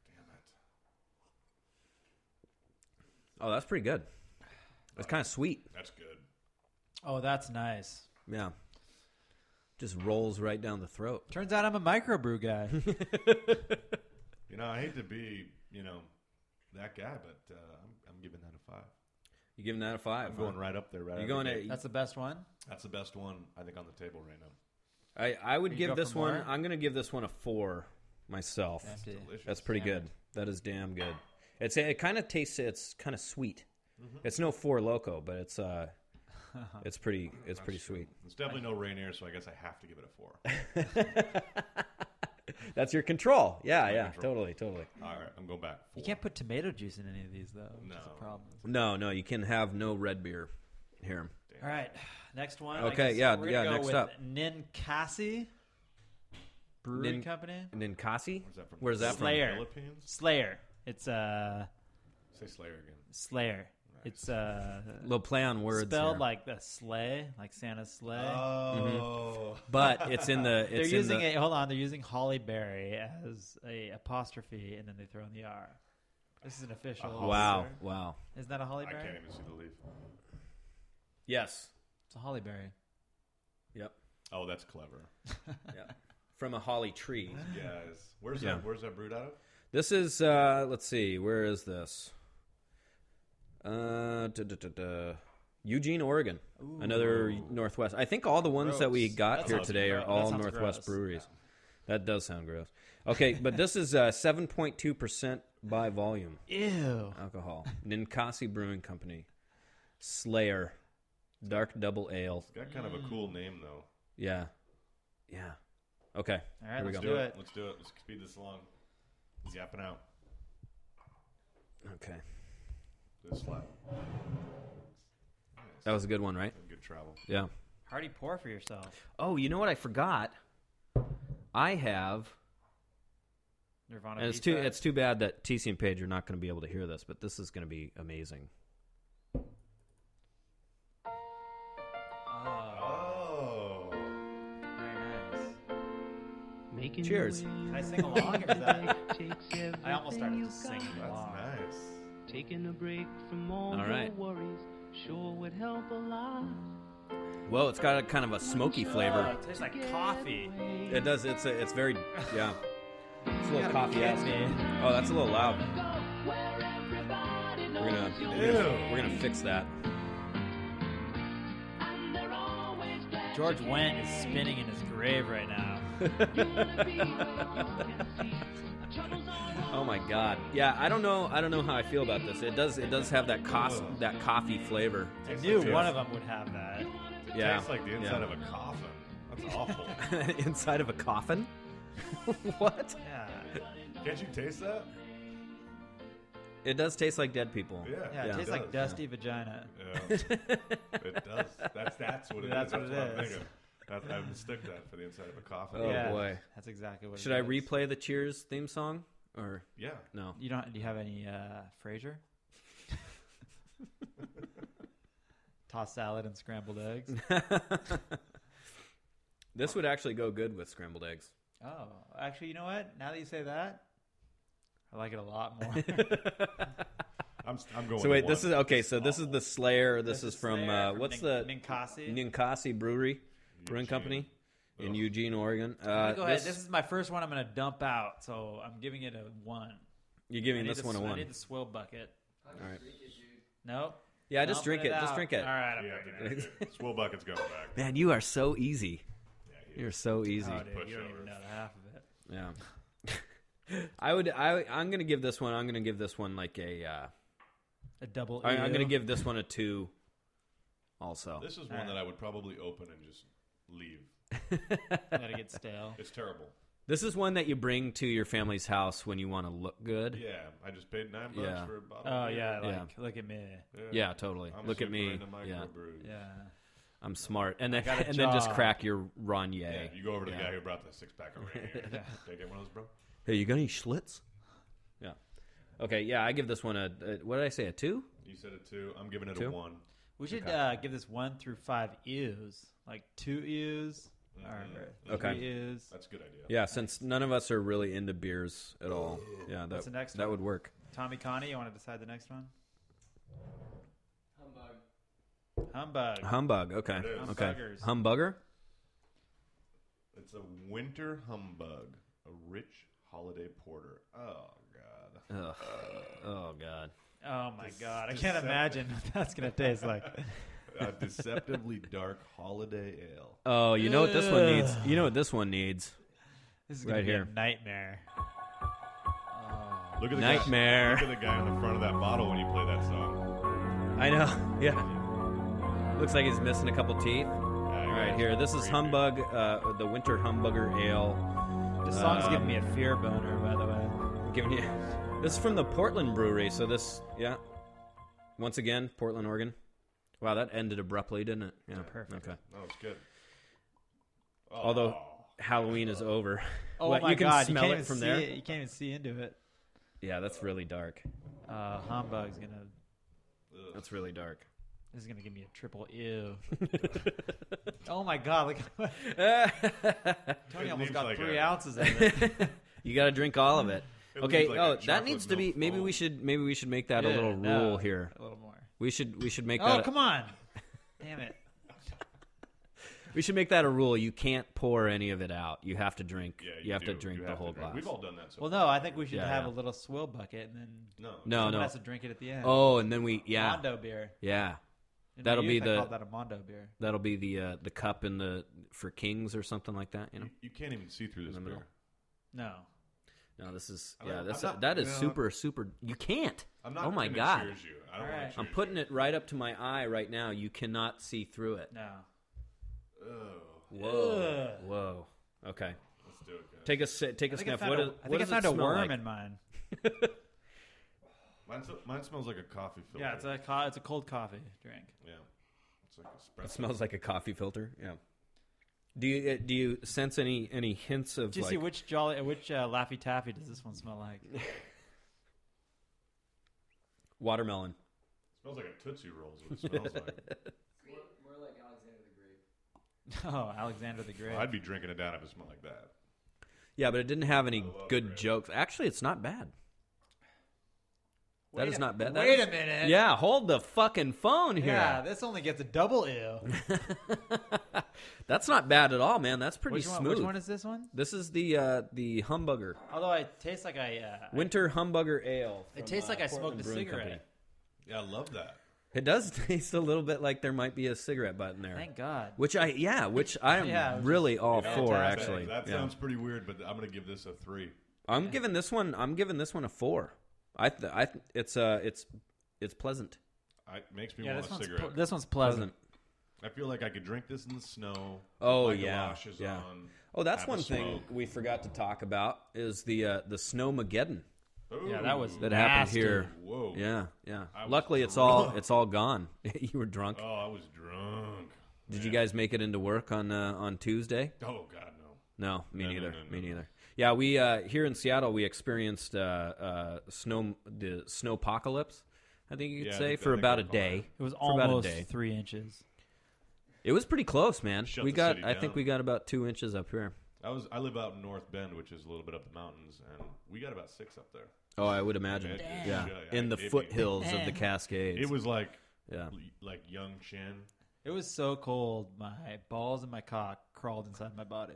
Oh, that's pretty good. It's kind of sweet. That's good. Oh, that's nice. Yeah. Just rolls right down the throat. Turns out I'm a microbrew guy. You know, I hate to be, you know, that guy, but uh, I'm, I'm giving that a five. You giving that a five? I'm huh? going right up there. Right. You out of going the to- gate. That's the best one. That's the best one I think on the table right now. I, I would You give go this for one. more? I'm going to give this one a four myself. Empty. Delicious. That's pretty Damn good. That is damn good. It's it kind of tastes. It's kind of sweet. It's no Four Loco, but it's uh, it's pretty. It's pretty sweet. It's definitely no Rainier, so I guess I have to give it a four. That's your control. Yeah, my yeah, control. totally, totally. All right, I'm going back. You Four. can't put tomato juice in any of these, though. Which is No. a problem. No, no, you can have no red beer here. All right. Next one. I Okay, guess yeah, we're gonna yeah, go next with up. Ninkasi Brewing Nin- Company. Ninkasi? Where's that from? Where's that Slayer. Philippines? Slayer. It's uh Say Slayer again. Slayer. It's uh from? Little play on words. spelled here. like the sleigh, like Santa's sleigh. Oh. but it's in the. It's they're in using the, a hold on. They're using Holly Berry as a apostrophe, and then they throw in the R. This is an official. Oh, Wow, Sir. wow. Isn't that a Holly I Berry? can't even see the leaf. Yes. It's a Holly Berry. Yep. Oh, that's clever. Yeah. From a holly tree. Guys, where's Yeah. that? Where's that brewed out of? This is. Uh, let's see. Where is this? Uh, duh, duh, duh, duh. Eugene, Oregon. Another Northwest. I think all the ones that we Gross. got That here sounds today are gross. all That sounds Northwest gross. breweries. That does sound gross. Okay, but this is uh, seven point two percent by volume Ew. alcohol. Ninkasi Brewing Company. Slayer. Dark Double Ale. It's got kind of a cool name though. Yeah. Yeah. Okay. All right, here we let's go. do it. Let's do it. Let's speed this along. He's yapping out. Okay. This slap. That was a good one, right? Good travel. Yeah. Hearty pour for yourself. Oh, you know what I forgot? I have, Nirvana. and it's B-side. too it's too bad that T C and Paige are not going to be able to hear this, but this is going to be amazing. Oh, Oh. very nice. Cheers. Can I sing along? Or is that... I almost started just singing That's along. nice. Taking a break from all, All right. your worries sure would help a lot. Whoa, it's got a kind of a smoky Oh, flavor. it tastes like coffee. It does. It's a, it's very yeah. It's a little gotta be coffee esque. kidding me. Oh, that's a little loud. We're gonna we're gonna, we're gonna fix that. George Wendt is spinning in his grave right now. Oh my God. Yeah, I don't know. I don't know how I feel about this. It does. It does have that cos- that coffee flavor. I knew one of them would have that. Yeah. Tastes like the inside Yeah. of a coffin. That's awful. Inside of a coffin. What? Yeah. Can't you taste that? It does taste like dead people. Yeah. Yeah, it Yeah. tastes It like does. dusty vagina. Yeah. It does. That's that's what it That's is. what it That's I'm is. thinking. That's, I mistook that for the inside of a coffin. Oh, yeah, boy. That's exactly what Should it I is. replay the Cheers theme song or Yeah. no? You don't? Do you have any uh, Frasier? Tossed salad and scrambled eggs. This would actually go good with scrambled eggs. Oh, actually, you know what? Now that you say that, I like it a lot more. I'm I'm going. So wait, to this one. is okay. So this is the Slayer. This, This is from Slayer uh, from what's Nin- the Ninkasi. Ninkasi Brewery Brewing Eugene. Company in Ugh. Eugene, Oregon. I'm Uh, gonna go ahead. this, This is my first one I'm going to dump out, so I'm giving it a one. you're I giving need this the one a sw- I one. need the swill bucket. All right. Nope. Yeah, just Dumping drink it. Just out. drink it. All right. I'm Yeah, drinking it. yeah, yeah. Swill bucket's going back. Man, you are so easy. Yeah, he You're is. so easy. Oh, dude, Push you don't over. even know the half of it. Yeah. I would. I. I'm gonna give this one. I'm gonna give this one like a. Uh, A double. I, I'm ew. gonna give this one a two. Also. This is one that I would probably open and just leave. Gotta get stale. It's terrible. This is one that you bring to your family's house when you want to look good. Yeah, I just paid nine bucks Yeah. for a bottle. Oh of beer. yeah, like Yeah. look at me. Yeah, totally. I'm Look at super me. into Yeah, microbrews. Yeah. I'm smart. And then got a and then just jaw. crack your Ronier. Yeah, you go over to the Yeah. guy who brought the six pack over here. Can I get one of those, bro? Hey, you got any Schlitz? Yeah. Okay. Yeah, I give this one a. a what did I say? A two? You said a two. I'm giving it Two? a one. We should Okay. uh, give this one through five ews, like two ews or Mm-hmm. Okay. three ews. That's a good idea. Yeah, since none of us are really into beers at all. Yeah, that What's the next that one? would work. Tommy Connie, you want to decide the next one? Humbug. Humbug. Humbug. Okay. It is. Okay. Humbuggers. Humbugger. It's a winter humbug, a rich holiday porter. Oh God. Ugh. Oh God. Oh my god, I can't Deceptive. imagine what that's gonna taste like. A deceptively dark holiday ale. Oh, you know what this one needs? You know what this one needs? This is gonna Right be here. a nightmare. Look at the Nightmare. Guy, look at the guy on the front of that bottle when you play that song. I know. Yeah. Looks like he's missing a couple teeth. All right, here. This is Humbug, uh, the Winter Humbugger Ale. This song's Um, giving me a fear boner, by the way. I'm giving you. This is from the Portland Brewery. So this, yeah. Once again, Portland, Oregon. Wow, that ended abruptly, didn't it? Yeah. Perfect. Okay. Oh, it's good. Oh, Although Halloween is over. Oh What, my you can god, smell you it can't from even there? see it. You can't even see into it. Yeah, that's really dark. Uh, Humbug's gonna. That's really dark. This is gonna give me a triple ew. Oh my god! Look, at Tony It almost leaves got like three a- ounces of it. You got to drink all of it. It Okay. leaves like oh, a that chocolate needs to be. milk Maybe foam. we should. Maybe we should make that a Yeah, little no, rule here. A little more. We should. We should make Oh that. a- come on! Damn it! We should make that a rule. You can't pour any of it out. You have to drink. Yeah, you, have do. to drink You the have to whole drink. glass. We've all done that. So Well, far. no, I think we should Yeah, have yeah. a little swill bucket, and then no, No, someone no. has to drink it at the end. Oh, and then we. Yeah. Mondo beer. Yeah. In That'll my be youth, I the- called that a Mondo beer. That'll be the uh, the cup in the for kings or something like that. You know. You, you can't even see through this the beer. middle. No. No, this is I'm yeah. not- That's I'm not- that is you know, super super. You can't. I'm not. Oh my gonna god. Cheers you. I don't All want right. to I'm putting it right up to my eye right now. You cannot see through it. No. Oh, Whoa. Whoa. Okay. let's do it, guys. Take a si- take I a think I sniff. found, What, a, is, I what think I does found it a smell worm like? in mine. Mine, so- mine smells like a coffee filter. Yeah, it's a co- it's a cold coffee drink. yeah. It's like espresso. It smells like a coffee filter. Yeah. Do you uh, do you sense any any hints of Did you like see which jolly, which uh, Laffy Taffy does this one smell like? watermelon? It smells like a Tootsie Roll is what it smells like. Oh, Alexander the Great. Well, I'd be drinking it down if it smelled like that. Yeah, but it didn't have any good jokes. Actually, it's not bad. That Wait is a- not bad. That wait is- a minute. Yeah, hold the fucking phone here. Yeah, this only gets a double ew. That's not bad at all, man. That's pretty Which one, smooth. which one is this one? This is the uh, the Humbugger Although I taste like I... Uh, Winter Humbugger Ale. It from, tastes like uh, I smoked Portland a Brewing cigarette. Company. Yeah, I love that. It does taste a little bit like there might be a cigarette butt in there. Thank God. Which I yeah, which I am Yeah, which really is all fantastic. for That- actually. That Yeah. sounds pretty weird, but I'm going to give this a three. I'm giving this one. I'm giving this one a four. I th- I th- it's uh it's it's pleasant. I, it makes me Yeah, want this a one's, cigarette. pl- this one's pleasant. I feel like I could drink this in the snow. Oh My yeah, galoshes yeah. on, Oh, that's have a one thing smoke. we forgot to talk about is the uh, the Snowmageddon Yeah, that was Ooh. that happened nasty. here. Whoa. Yeah, yeah. I was Luckily, it's all drunk. it's all gone. You were drunk. Oh, I was drunk. Did you guys make it into work on uh, on Tuesday? Oh God, no. No, me No, no, neither. no, no, me no. neither. Yeah, we uh, here in Seattle we experienced uh, uh, snow the snowpocalypse. I think you could Yeah, I say think- I for think about a that's all day. right. It was For about a almost day. three inches. It was pretty close, man. Shut we the got. city I think down. we got about two inches up here. I was. I live out in North Bend, which is a little bit up the mountains, and we got about six up there. Oh, I would imagine. Damn. Yeah, Yeah, in the it- foothills of the Damn. Cascades. It was like, Yeah. like young Chin. It was so cold, my balls and my cock crawled inside my body.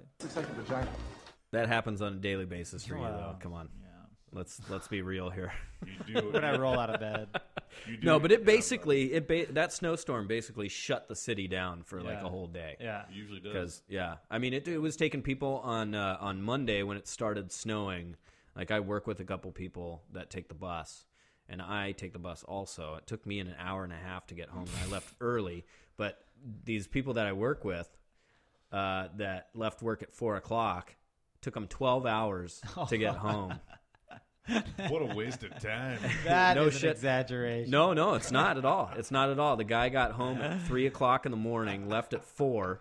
That happens on a daily basis for you, though. Wow. Come on, Yeah. let's let's be real here. You do. When I roll out of bed. you do No, but get it down, basically it ba- that snowstorm basically shut the city down for like Yeah. a whole day. Yeah. though. It usually does. Because yeah, I mean it, it was taking people on uh, on Monday when it started snowing. Like I work with a couple people that take the bus, and I take the bus also. It took me an hour and a half to get home, and I left early. But these people that I work with, uh, that left work at four o'clock, took them twelve hours to get home. What a waste of time. That No is shit. an exaggeration. No, no, it's not at all. It's not at all. The guy got home at three o'clock in the morning, left at four.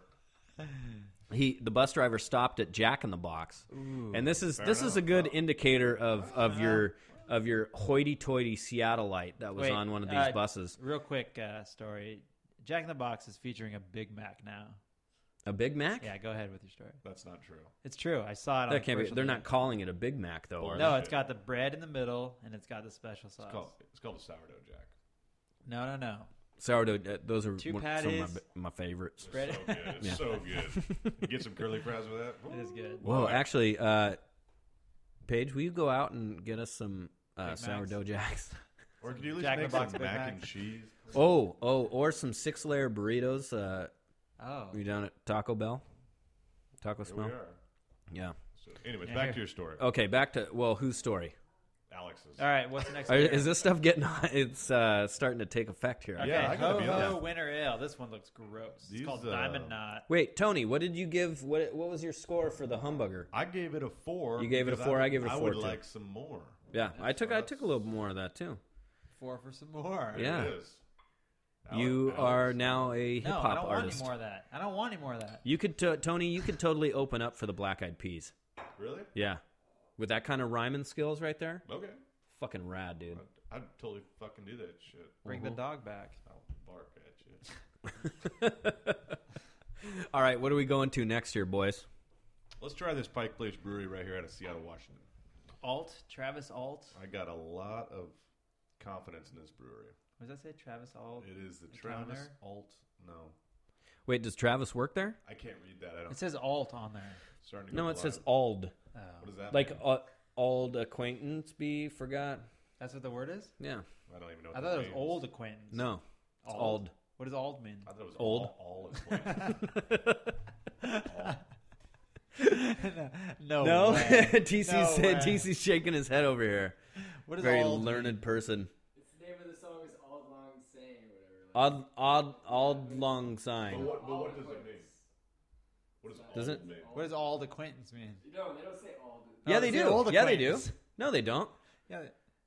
He, the bus driver, stopped at Jack in the Box, and this is this is a good indicator of, of your of your hoity-toity Seattleite that was Wait, on one of these uh, buses. Real quick uh, story. Jack in the Box is featuring a Big Mac now. A Big Mac? Yeah, go ahead with your story. That's not true. It's true. I saw it on That can't be. commercial They're today. not calling it a Big Mac though. Or- are No, they? it's got the bread in the middle, and it's got the special sauce. It's called, it's called a sourdough jack. No, no, no. Sourdough. uh, Those are Two one, some of my, patties. my favorites. Bread. So good. It's so good. You get some curly fries with that. It is good. Whoa, Boy. actually, uh, Paige, will you go out and get us some uh, Big Macs? sourdough jacks? Or could you at least Jack in make the Box some Big mac Mac. and cheese? Oh, oh, or some six-layer burritos. Uh, Oh. you down at Taco Bell? Taco Here we smell? are. Yeah. So, anyways, Yeah, back here. to your story. Okay, back to well, whose story? Alex's. All right, what's the next Are, beer? is this stuff getting? It's uh, starting to take effect here. Okay, Yeah, I gotta Ho be Ho honest. Winter Ale. This one looks gross. These, it's called uh, Diamond Knot. Wait, Tony, what did you give? What what was your score for the Humbugger? I gave it a four. You gave it a because four, would- I gave it a I four, would too. like some more. Yeah, I took I took a little more of that too. Four for some more. There Yeah. it is. You Alex- are Alex. now a hip No, I hop don't want artist. any more of that. I don't want any more of that. You could, t- Tony. You could totally open up for the Black Eyed Peas. Really? Yeah, with that kind of rhyming skills right there, Okay. fucking rad, dude. I'd, I'd totally fucking do that shit. Bring the dog back. I'll bark at you. All right, what are we going to next year, boys? Let's try this Pike Place Brewery right here out of Seattle, Washington. Alt, Travis Alt. I got a lot of confidence in this brewery. What does that say? Travis Alt. It is the The Travis counter? Alt. No, Wait, does Travis work there? I can't read that. I don't. It says Alt on there. starting to No, go it says blind. Ald. Oh. What does that Like mean? uh, Ald acquaintance be forgot. That's what the word is? Yeah. I don't even know. What I that thought it was means. old acquaintance. No. It's Ald. Ald. What does Ald mean? I thought it was Old. All, all acquaintance. no. No. way. T C's No way. T C's shaking his head over here. What does Very Ald learned mean? person. It's the name of the song is All Long Saying or whatever. Odd, odd, odd long but, sign. what, but what does it mean? What does Does old it- mean? What does Ald acquaintance mean? No, they don't say Ald. Yeah, Oh, they it's the do. old Yeah, they do. acquaintance. No, they don't. Yeah.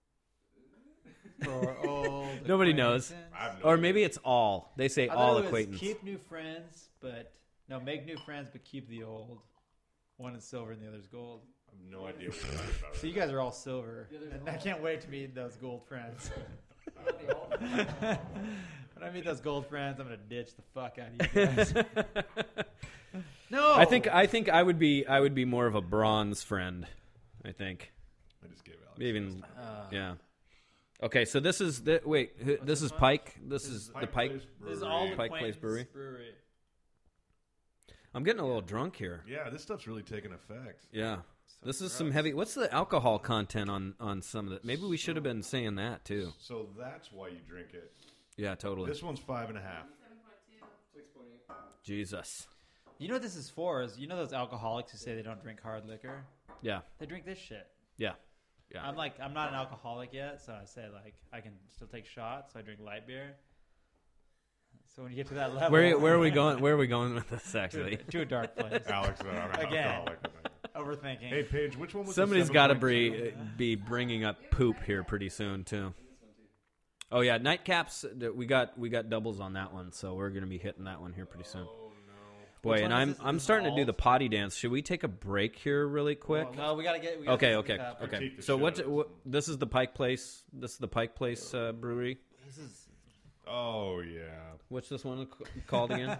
For old Nobody knows. acquaintance. I have no Or idea. maybe it's all. They say I thought all it was acquaintance. Keep new friends, but no, make new friends, but keep the old. One is silver and the other's gold. I have no idea what you're talking about. So you guys are all silver, and I can't wait to meet those gold friends. They all- When I meet those gold friends, I'm gonna ditch the fuck out of you guys. No. I think I think I would be I would be more of a bronze friend. I think. I just gave Alex. Even Uh, yeah. Okay, so this is the wait. who- This is Pike. This is the Pike. Place This is Brewery. all the Pike Place Brewery. brewery. I'm getting a little drunk here. Yeah, this stuff's really taking effect. Yeah. This is some heavy. What's the alcohol content on on some of it? Maybe we should have been saying that too. So that's why you drink it. Yeah, totally. This one's five and a half. Jesus. You know what this is for? Is you know those alcoholics who say they don't drink hard liquor? Yeah. They drink this shit. Yeah. Yeah. I'm like, I'm not an alcoholic yet, so I say like I can still take shots. So I drink light beer. So when you get to that level, Where where are we going? Where are we going with this? Actually, to, a, to a dark place. Alex, uh, I'm an Again. alcoholic. Overthinking. Hey, Paige, which one was somebody's the got to seven point be two? be bringing up poop here pretty soon too. Oh yeah, nightcaps. We got we got doubles on that one, so we're gonna be hitting that one here pretty soon. Oh, no. Boy, Which and one is I'm this? I'm This starting to do Alt? the potty dance. Should we take a break here really quick? Well, no, we gotta get. We gotta Okay, get okay, this up. okay. Critique the So shit what, out of what? This is the Pike Place. This is the Pike Place uh, Brewery. This is Oh, yeah. What's this one c- called again?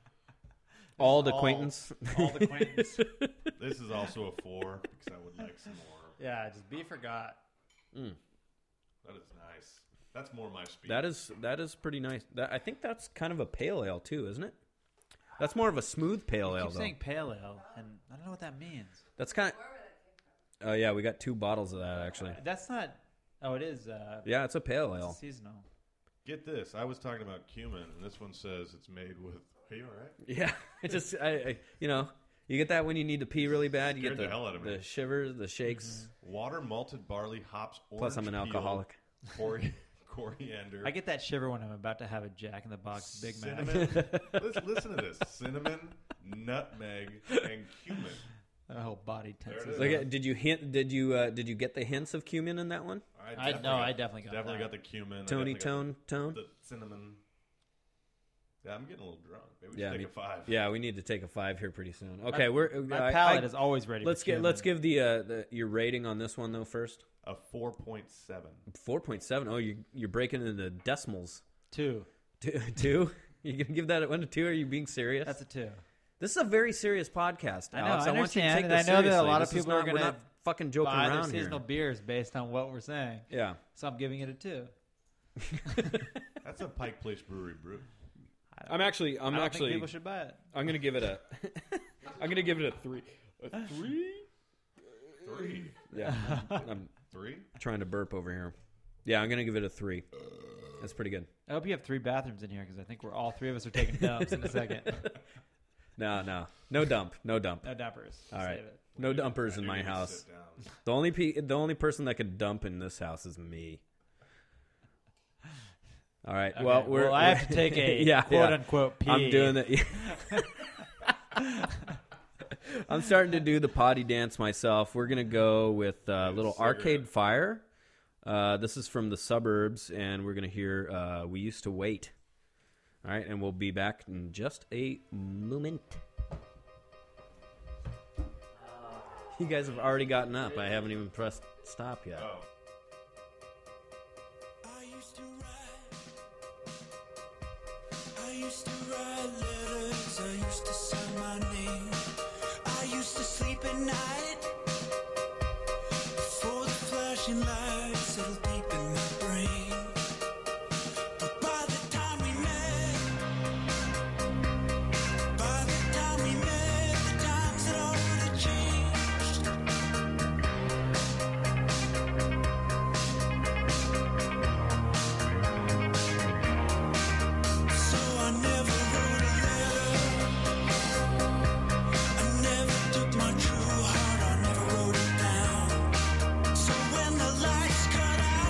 All All- acquaintance. all the acquaintance. This is also a four because I would like some more. Yeah, just be forgot. Mm. That is nice. That's more my speed. That is that is pretty nice. That, I think that's kind of a pale ale too, isn't it? That's more of a smooth pale You ale keep though. saying pale ale, and I don't know what that means. That's kind of. Oh yeah, we got two bottles of that actually. That's not. Oh, it is. Uh, Yeah, it's a pale it's ale. seasonal. Get this. I was talking about cumin, and this one says it's made with. Are you all right? Yeah, it just I, I you know you get that when you need to pee really bad. You Scared get the the hell out of me. the shivers, the shakes. Water, malted barley, hops, orange Plus, I'm an peel, alcoholic. cori- coriander. I get that shiver when I'm about to have a Jack in the Box Big Mac. cinnamon. listen, listen to this: cinnamon, nutmeg, and cumin. My whole body tenses. There it is. Look at, did you hint? Did you uh, did you get the hints of cumin in that one? I- no, I definitely got definitely that. got the cumin. I Tony definitely got Tone Tone. the, the cinnamon. Yeah, I'm getting a little drunk. Maybe we Yeah, should me- take a five. Yeah, we need to take a five here pretty soon. Okay, we're My I- palate I- is always ready. Let's for get cumin. let's give the uh, the your rating on this one though first. A four point seven. Four point seven. Oh, you you're breaking into decimals. two. Two. two? You gonna give that a one to two? Are you being serious? That's a two. This is a very serious podcast, I know, Alex. I want you to understand, take and this I know that a seriously. lot of This is people are not- we're gonna not fucking joking Buy their around here. seasonal beers based on what we're saying. Yeah. So I'm giving it a two. That's a Pike Place Brewery brew. I'm actually I'm I don't actually think people should buy it. I'm gonna give it a I'm gonna give it a three. A three? Three. Yeah. I'm Three? trying to burp over here. Yeah, I'm gonna give it a three. That's pretty good. I hope you have three bathrooms in here because I think we're all three of us are taking dumps in a second. No, no, no dump, no dump. No dumpers. All Save right, it. no dumpers in I do my need to house. sit down. The only pe- the only person that can dump in this house is me. All right. Okay, Well, we're. well, I have to take a yeah, quote yeah. unquote pee. I'm doing it. I'm starting to do the potty dance myself. We're gonna go with a little cigarette. Arcade Fire. Uh, this is from the suburbs, and we're gonna hear uh, "We Used to Wait." All right, and we'll be back in just a moment. You guys have already gotten up. I haven't even pressed stop yet. Oh. I used to write. I used to write letters. I used to sign my name. I used to sleep at night before the flashing lights settled deep in my brain. But by the time we met, by the time we met, the times had already changed. So I never wrote a letter. I never took my true heart. I never wrote it down. So when the lights cut out.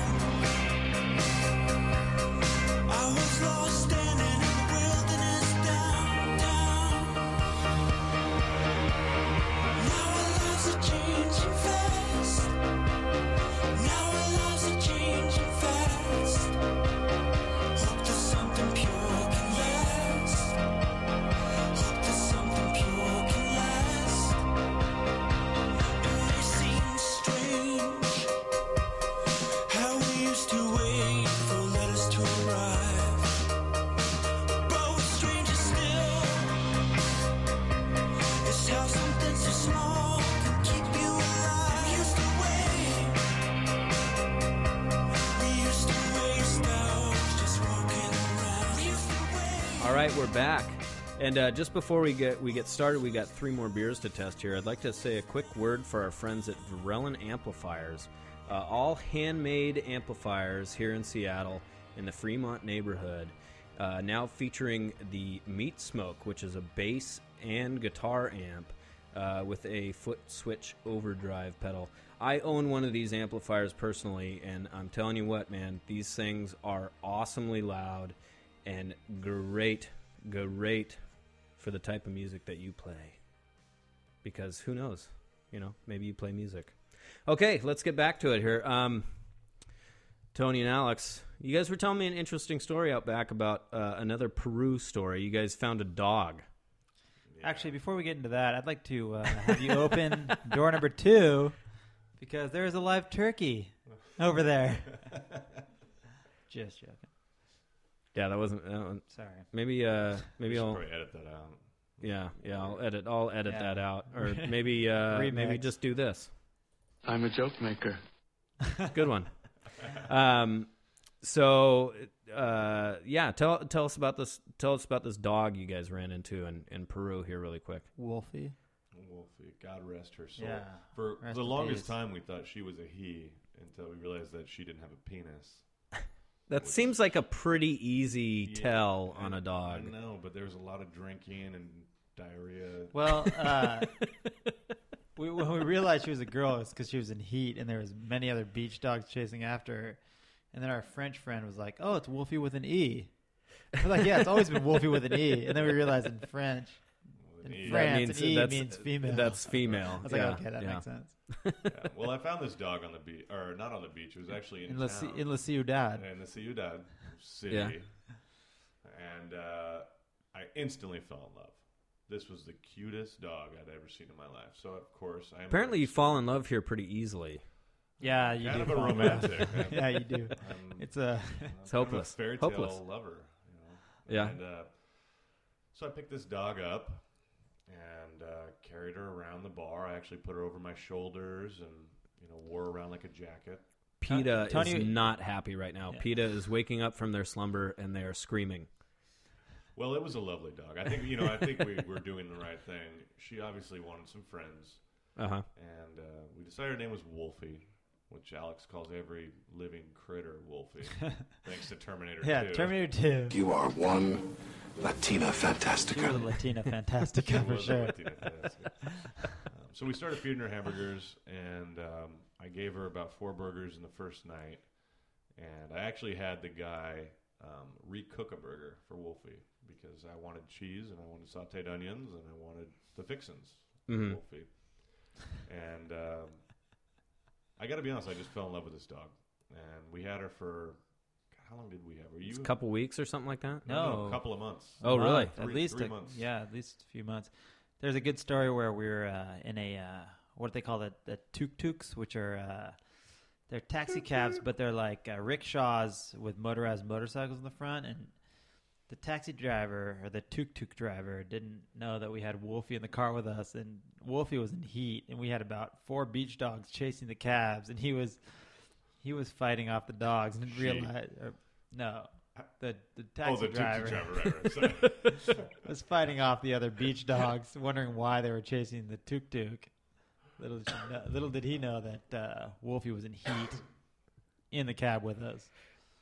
right, we're back. And uh, just before we get we get started, we got three more beers to test here. I'd like to say a quick word for our friends at Varellin Amplifiers. Uh, all handmade amplifiers here in Seattle in the Fremont neighborhood. Uh, now featuring the Meat Smoke, which is a bass and guitar amp uh, with a foot switch overdrive pedal. I own one of these amplifiers personally, and I'm telling you what, man, these things are awesomely loud and great, great for the type of music that you play. Because who knows? You know, maybe you play music. Okay, let's get back to it here. Um, Tony and Alex, you guys were telling me an interesting story out back about uh, another Peru story. You guys found a dog. Actually, before we get into that, I'd like to uh, have you open door number two because there is a live turkey over there. Just joking. Yeah, that wasn't. That one. Sorry. Maybe. Uh, maybe We should I'll probably edit that out. Yeah, yeah. I'll edit. I'll edit Yeah. that out, or maybe. Uh, maybe Remix. just do this. I'm a joke maker. Good one. Um, so, uh, yeah. Tell tell us about this. Tell us about this dog you guys ran into in, in Peru here, really quick. Wolfie. Wolfie, God rest her soul. Yeah. For Rest the in longest peace. time, we thought she was a he until we realized that she didn't have a penis. That seems like a pretty easy Yeah, tell I- on a dog. I know, but there was a lot of drinking and diarrhea. Well, uh, we, when we realized she was a girl, it was because she was in heat, and there was many other beach dogs chasing after her. And then our French friend was like, "Oh, it's Wolfie with an E." We're like, "Yeah, it's always been Wolfie with an E." And then we realized in French, in E. France, means- an E that's- means female. That's female. I was yeah, like, "Okay, that yeah. makes sense." Yeah. Well, I found this dog on the beach, or not on the beach. It was actually in, In La, town. Ci- in La Ciudad. in the Ciudad city, Yeah. and uh, I instantly fell in love. This was the cutest dog I'd ever seen in my life. So of course, I am Apparently, you fall in love here pretty easily. Yeah, you kind do. of a fall in romantic. love. yeah, you do. I'm, It's a. It's hopeless. I'm a fairy tale Hopeless. lover. You know? Yeah. And uh, so I picked this dog up and uh, carried her around the bar. I actually put her over my shoulders and you know wore her around like a jacket. PETA Tony- is not happy right now. Yeah. PETA is waking up from their slumber and they are screaming. Well, it was a lovely dog. I think you know. I think we were doing the right thing. She obviously wanted some friends, Uh huh. and uh, we decided her name was Wolfie, which Alex calls every living critter Wolfie, thanks to Terminator Yeah, two. Terminator two. You are one Latina She was a fantastica. Latina Fantastica It for was a sure. Latina fantastic. um, so we started feeding her hamburgers, and um, I gave her about four burgers in the first night, and I actually had the guy um, recook a burger for Wolfie because I wanted cheese and I wanted sautéed onions and I wanted the fixins for Mhm. Wolfie. And um, I got to be honest, I just fell in love with this dog, and we had her for how long did we have her? You It's a couple weeks or something like that. No. a couple of months. Oh, Month, really? At Three- least three a, months. Yeah, at least a few months. There's a good story where we were uh, in a uh, what do they call it? The tuk-tuks, which are uh, they're taxi cabs, but they're like uh, rickshaws with motorized motorcycles in the front. And the taxi driver or the tuk-tuk driver didn't know that we had Wolfie in the car with us, and Wolfie was in heat, and we had about four beach dogs chasing the cabs, and he was he was fighting off the dogs and didn't She. realize. Or, no. The the Oh, taxi the driver, tuk-tuk driver. Right, right. Sorry. was fighting off the other beach dogs, wondering why they were chasing the tuk-tuk. Little, did she know- little did he know that uh, Wolfie was in heat in the cab with us.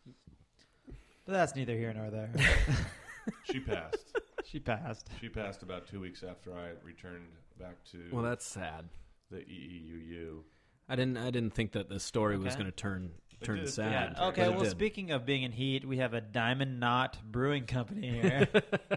But that's neither here nor there. She passed. She passed. She passed about two weeks after I returned back to Well, that's sad. the E E U U. I didn't. I didn't think that the story was Okay. going to turn It turn did, sad. Yeah. but Okay. it Well, did. speaking of being in heat, we have a Diamond Knot Brewing Company here.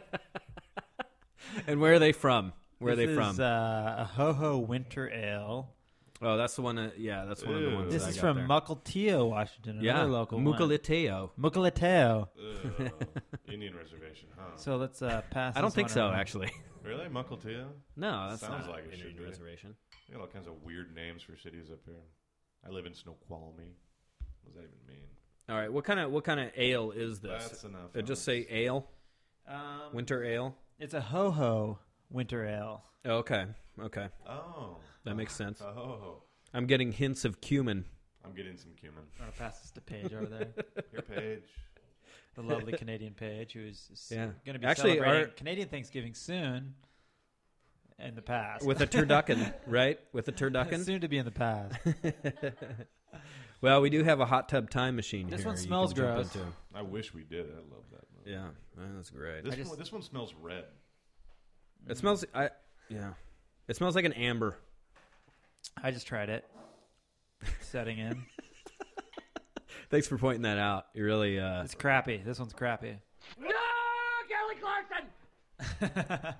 And where are they from? Where This are they from? is uh, a Ho Ho Winter Ale. oh, that's the one. That, yeah, that's one of the Ew. ones. This I is got from there. Mukilteo, Washington. yeah, Another local one. Mukilteo. Mukilteo. Ugh, Indian reservation, huh? So let's uh, pass. I don't this think one so, around. actually. Really? Mukilteo? No, that's Sounds not like it Indian should be. reservation. They got all kinds of weird names for cities up here. I live in Snoqualmie. What does that even mean? All right, what kind of what kind of ale is this? That's enough. It just Alex. say ale, Um, winter ale. It's a Ho Ho Winter Ale. Oh, okay, okay, Oh. that makes sense. Oh. I'm getting hints of cumin. I'm getting some cumin. I'm gonna pass this to Paige over there. Here, Paige. the lovely Canadian Paige, who is Yeah. going to be Actually, celebrating our- Canadian Thanksgiving soon. In the past, With a turducken, right? With a turducken. soon to be in the past. Well, we do have a hot tub time machine This here. one you smells can jump gross. into. I wish we did. I love that movie. Yeah, man, that's great. This, I just- one, this one smells red. It smells. I yeah. It smells like an amber. I just tried it. Setting in. Thanks for pointing that out. You really. Uh, It's crappy. This one's crappy. No, Kelly Clarkson!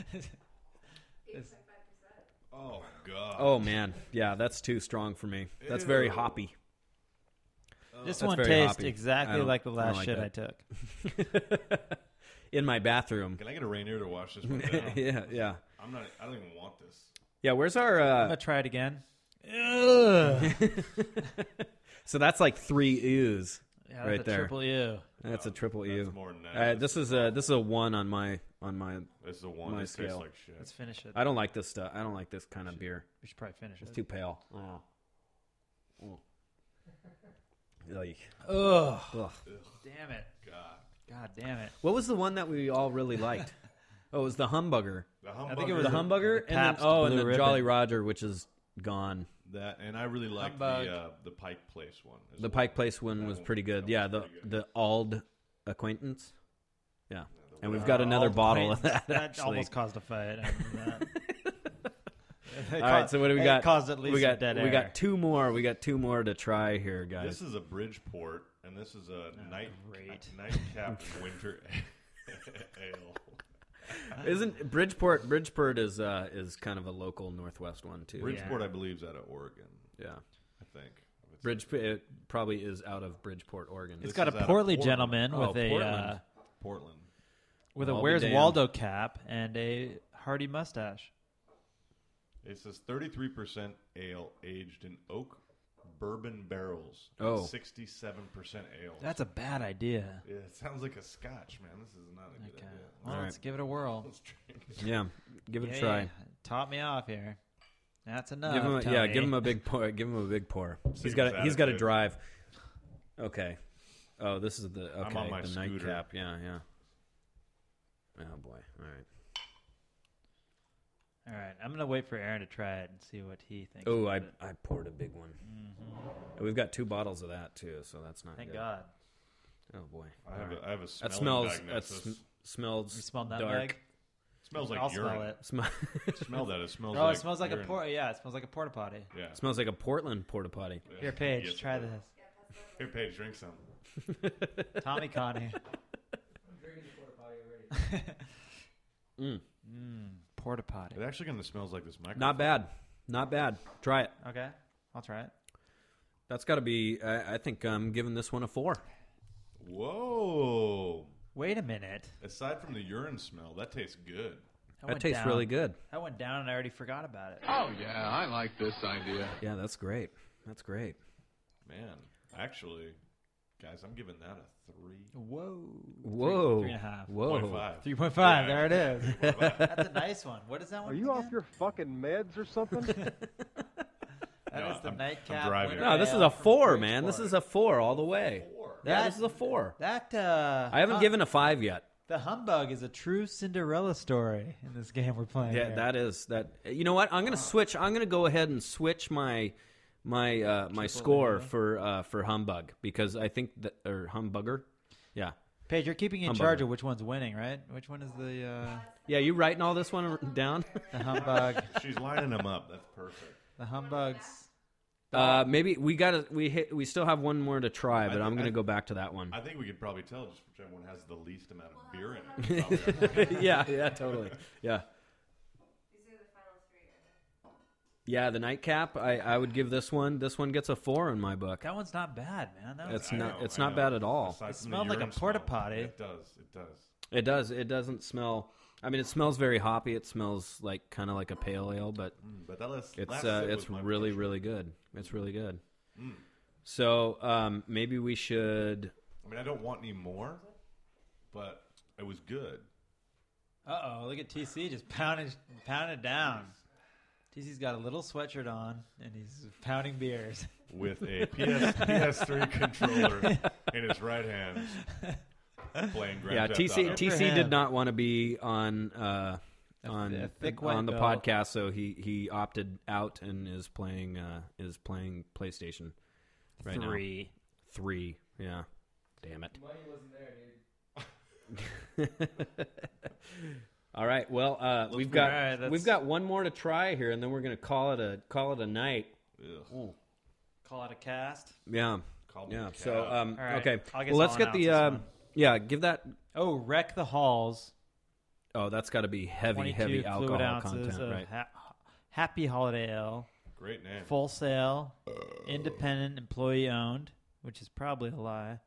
Oh God. oh man, yeah, that's too strong for me. That's very Ew. hoppy. This That's one very tastes hoppy. I exactly don't- like the I don't last like shit that. I took. In my bathroom. Can I get a Rainier to wash this one down? yeah, yeah, I'm not. I don't even want this. yeah. Where's our? I'm Uh, gonna try it again. Ugh. so that's like three U's Yeah, that's right a there. triple U. That's a triple That's U. more than that. Uh, this is a this is a one on my on my. This is a one. my This tastes scale. like shit. Let's finish it. I don't like this stuff. I don't like this kind of beer. We should probably finish It's it. too pale. Oh. Oh. Like, Ugh. ugh. Damn it. God. God damn it. What was the one that we all really liked? Oh, it was the Humbugger. The I think it Humbucker, was The Humbugger, the and then, Pabst oh, and Blue the Ribbon. Jolly Roger, which is gone. that, and I really like Humbug. the uh, the Pike Place one. as The well. Pike Place one That was one- pretty good. that Yeah, was the pretty good. the Ald Acquaintance. Yeah, the and we've Wild got another Ald bottle of Acquaintance. that. That Actually. almost caused a fight. I remember that. All right, so what do we It got? caused at least we got dead we air. got two more. We got two more to try here, guys. This is a Bridgeport, and this is a night great. nightcap winter ale. Isn't Bridgeport? Bridgeport is uh, is kind of a local Northwest one too. Bridgeport, I believe, is out of Oregon. Yeah, I think. If it's- Bridgeport it probably is out of Bridgeport, Oregon. It's This got is a out of portly Portland. gentleman Oh, with a Portland. uh, Portland. with I'll a be Where's damned. Waldo cap and a Hardy mustache. It says thirty-three percent ale aged in oak bourbon barrels. Oh. sixty-seven percent ale. That's a bad idea. Yeah, it sounds like a scotch, man. This is not a good Okay. idea. Well, All let's right. give it a whirl. Let's drink it. Yeah, give it Yeah, a try. yeah. Taught me off here. That's enough. Give him a, yeah, Tony. give him a big pour. Give him a big pour. He's Seems got a, he's got to attitude. drive. Okay. Oh, this is the okay I'm on my the scooter. nightcap. Yeah, yeah. Oh boy. All right. All right, I'm gonna wait for Aaron to try it and see what he thinks. Oh, about I it. I poured a big one. Mhm. We've got two bottles of that too, so that's not Thank good. God. Oh boy. I have, All right. a, I have a That smelling smells. That diagnosis. sm- smells. You smell dark. nutmeg? smells like I'll urine. smell it. Smell. Smell that. It smells Oh, like it smells like urine. a port. Yeah, it smells like a porta potty. Yeah. smells like a Portland porta potty. Yeah. Here, Paige, Yes, it try does. this. Here, Paige, drink some. Tommy Connie. Mm. Mm, porta potty. It actually kind of smells like this microphone. Not bad. Not bad. Try it. Okay, I'll try it. That's got to be. I, I think I'm giving this one a four. Whoa. Wait a minute. Aside from the urine smell, that tastes good. That That went tastes down. really good. That went down, and I already forgot about it. Oh, yeah, I like this idea. Yeah, that's great. That's great. Man, actually, guys, I'm giving that a three. Whoa. Whoa. Three and a half. Whoa. Point five. three point five. Yeah, There it is. three point five. That's a nice one. What is that one? Are you off again? your fucking meds or something? That No, is the I'm- nightcap. I'm driving. winter No, this is ale a from four, man. This Bridgeport. is a four all the way. Yeah, That- this is a four. That uh, I haven't huh, given a five yet. the humbug is a true Cinderella story in this game we're playing. Yeah, here. that is that. You know what? I'm gonna switch. I'm gonna go ahead and switch my my uh, my score A. for uh, for humbug because I think that or humbugger. Yeah, Paige, you're keeping in Humbugger. charge of which one's winning, right? Which one is the uh, yeah. You writing all this one down? the humbug? She's lining them up. That's perfect. The humbugs. uh, maybe we got to we hit. We still have one more to try, I but thi- I'm gonna I- go back to that one. I think we could probably tell just whichever one has the least amount of beer in it. Probably. yeah, yeah, totally. Yeah. Yeah, the nightcap. I, I would give this one. This one gets a four in my book. That one's not bad, man. That was, It's I not. know, it's I not know. bad at all. Aside It from the smelled like a urine porta smell. potty. It does. It does. It does. It doesn't smell. I mean, it smells very hoppy. It smells like kind of like a pale ale, but Mm, but that last, it's last uh, sip it's was my really pressure. really good. It's really good. Mm. So um, maybe we should. I mean, I don't want any more, but it was good. Uh oh! Look at T C just pounding, pounding down. T C's got a little sweatshirt on and he's pounding beers. With a P S P S three controller in his right hand. playing Grand Yeah, Theft T C Auto. T C did not want to be on uh, on a thick white on the belt. podcast, so he, he opted out and is playing uh, is playing PlayStation right Three. now. Three, yeah. Damn it. Money wasn't there, dude. All right. Well, uh, we've for- got all right, that's- we've got one more to try here, and then we're gonna call it a call it a night. Ugh. Call it a cast. Yeah. Call me Yeah. a So cow. um, All right. okay. I guess Well, let's I'll get the announce uh, this one. yeah. Give that. Oh, Wreck the Halls. Oh, that's got to be heavy, twenty-two heavy fluid alcohol ounces content, of right? ha- Happy Holiday Ale. Great name. Full Sail. Independent employee owned, which is probably a lie.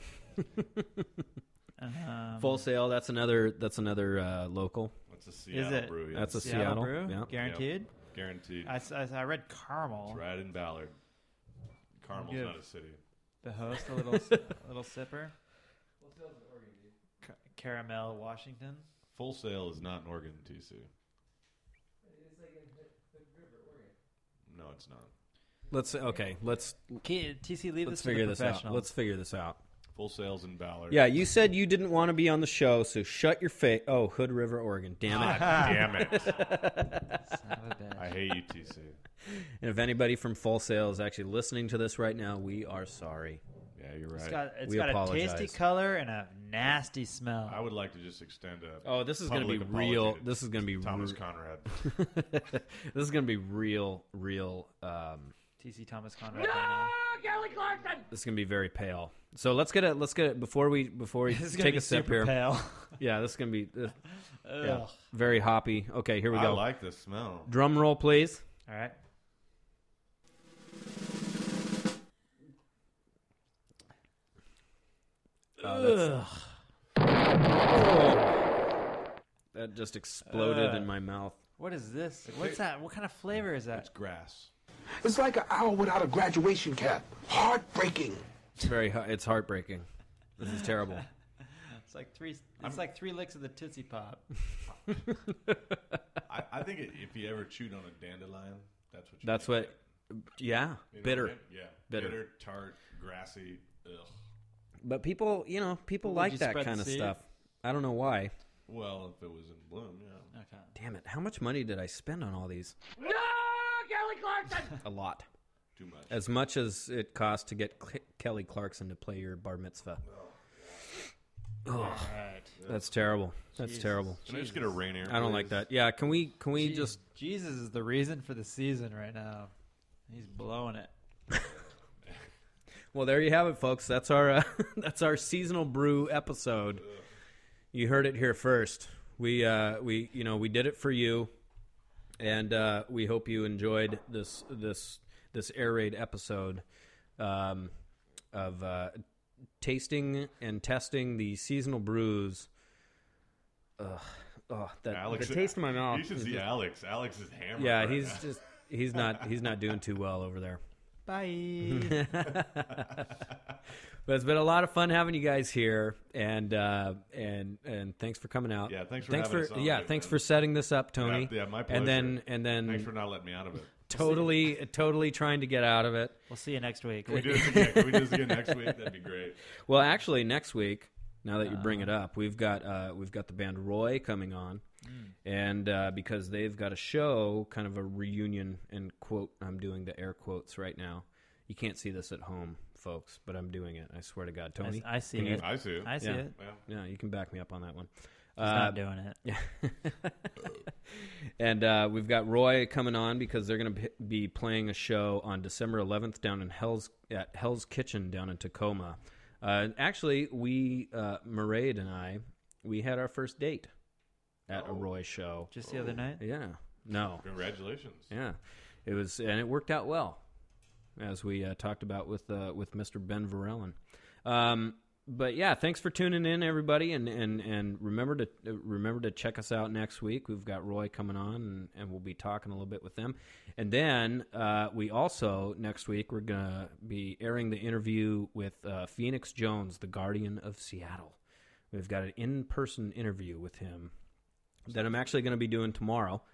um, Full Sail. That's another. That's another uh, local. That's a Seattle it? brew. Yeah. That's a Seattle, Seattle. brew. Yeah. Guaranteed. Guaranteed. I, s- I s- I read caramel. It's right in Ballard. Carmel's Give not a city. The host a little s- a little sipper. Ca- Caramel, Washington. Full Sail is not in Oregon, T C. It's like in Hood River, Oregon. No, it's not. Let's okay. Let's K- T C, leave let's this for figure the this out. professionals. Let's figure this out. Full Sail's in Ballard. Yeah, you said you didn't want to be on the show, so shut your face. Oh, Hood River, Oregon. Damn it. God damn it. Son of a bitch. I hate you, T C. And if anybody from Full Sail is actually listening to this right now, we are sorry. Yeah, you're right. It's got, it's We got a apologize. tasty color and a nasty smell. I would like to just extend a Oh, this is going to be public real. apology to This is going to be Thomas re- Conrad. this is going to be real, real. Um, T C Thomas Conrad. No! this is going to be very pale. So let's get it. Let's get it before we before we This is gonna take be a sip super here. pale. Yeah, this is going to be uh, yeah, Ugh. very hoppy. Okay, here we I go. like the smell. Drum roll, please. All right. Oh, that's, that just exploded Ugh. in my mouth. What is this? What's that? What kind of flavor is that? It's grass. It's like an owl without a graduation cap. Heartbreaking. It's very. hu- It's heartbreaking. This is terrible. It's like three. It's like three licks of the Tootsie Pop. I, I think it, if you ever chewed on a dandelion, that's what you That's gonna what. get. Yeah, You know what bitter. I mean? Yeah. Bitter. Bitter, tart, grassy. Ugh. But people, you know, people Would like you that spread kind the of seed? stuff. I don't know why. Well, if it was in bloom, yeah. Okay. Damn it! How much money did I spend on all these? No, Kelly Clarkson! A lot. Too much. As much as it cost to get K- Kelly Clarkson to play your bar mitzvah. Oh, All right. that's terrible. That's Jesus. terrible. Can I just get a Rainier? I don't like please? that. Yeah, can we? Can we Je- just? Jesus is the reason for the season right now. He's blowing it. Well, there you have it, folks. That's our uh, that's our seasonal brew episode. You heard it here first. We uh, we you know we did it for you, and uh, we hope you enjoyed this this this air raid episode um, of uh, tasting and testing the seasonal brews. Ugh, oh, that Alex, the taste in my mouth. You should is see just- Alex. Alex is hammered. Yeah, right he's now. just he's not he's not doing too well over there. Bye. But it's been a lot of fun having you guys here, and uh, and and thanks for coming out. Yeah, thanks for thanks having for us on, yeah, dude, thanks man. for setting this up, Tony. Yeah, yeah, my And then pleasure. and then Thanks for not letting me out of it. totally totally trying to get out of it. We'll see you next week. Can we do this again? Can we do this again next week? That'd be great. Well, actually, next week, now that you bring it up, we've got uh, we've got the band Roy coming on, and uh, because they've got a show, kind of a reunion, and quote, I'm doing the air quotes right now. You can't see this at home, folks, but I'm doing it. I swear to God, Tony. I, I see Can you- it. I see it. I see Yeah. it. Yeah. Yeah, you can back me up on that one. He's not doing it. Yeah. And uh, we've got Roy coming on because they're going to be playing a show on December eleventh down in Hell's at Hell's Kitchen down in Tacoma. Uh, actually, we uh, Mairead and I we had our first date at a Roy show. Just the other night? Yeah. No. Congratulations. Yeah. It was, and it worked out well, as we uh, talked about with uh, with Mister Ben Varellen. Um, but yeah, thanks for tuning in, everybody, and, and, and remember to remember to check us out next week. We've got Roy coming on, and, and we'll be talking a little bit with them. And then uh, we also next week we're gonna be airing the interview with uh, Phoenix Jones, the Guardian of Seattle. We've got an in person interview with him that I'm actually going to be doing tomorrow.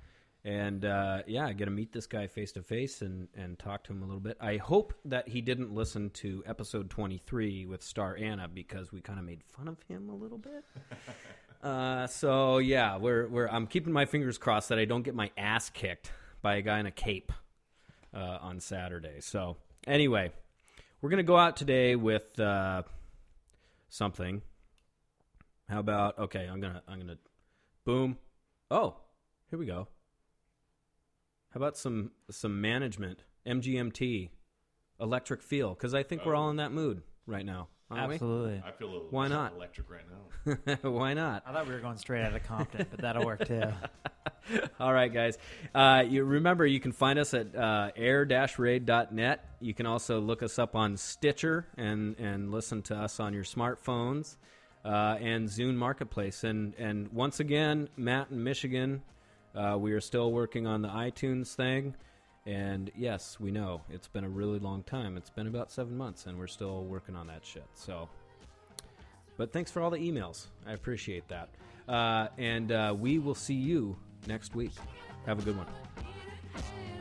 And, uh, yeah, I get to meet this guy face-to-face and, and talk to him a little bit. I hope that he didn't listen to episode twenty-three with Star Anna because we kind of made fun of him a little bit. uh, so, yeah, we're we're I'm keeping my fingers crossed that I don't get my ass kicked by a guy in a cape uh, on Saturday. So, anyway, we're going to go out today with uh, something. How about, okay, I'm going to, I'm going to, boom. Oh, here we go. How about some some management, M G M T, Electric Feel? Because I think oh. we're all in that mood right now, aren't Absolutely. we? I feel a little Why not? electric right now. Why not? I thought we were going straight out of Compton, but that'll work too. All right, guys. Uh, you remember, you can find us at uh, air dash raid dot net. You can also look us up on Stitcher and, and listen to us on your smartphones uh, and Zune Marketplace. And, and once again, Matt in Michigan, Uh, we are still working on the iTunes thing, and yes, we know it's been a really long time. It's been about seven months, and we're still working on that shit. So, but thanks for all the emails. I appreciate that. Uh, and uh, we will see you next week. Have a good one.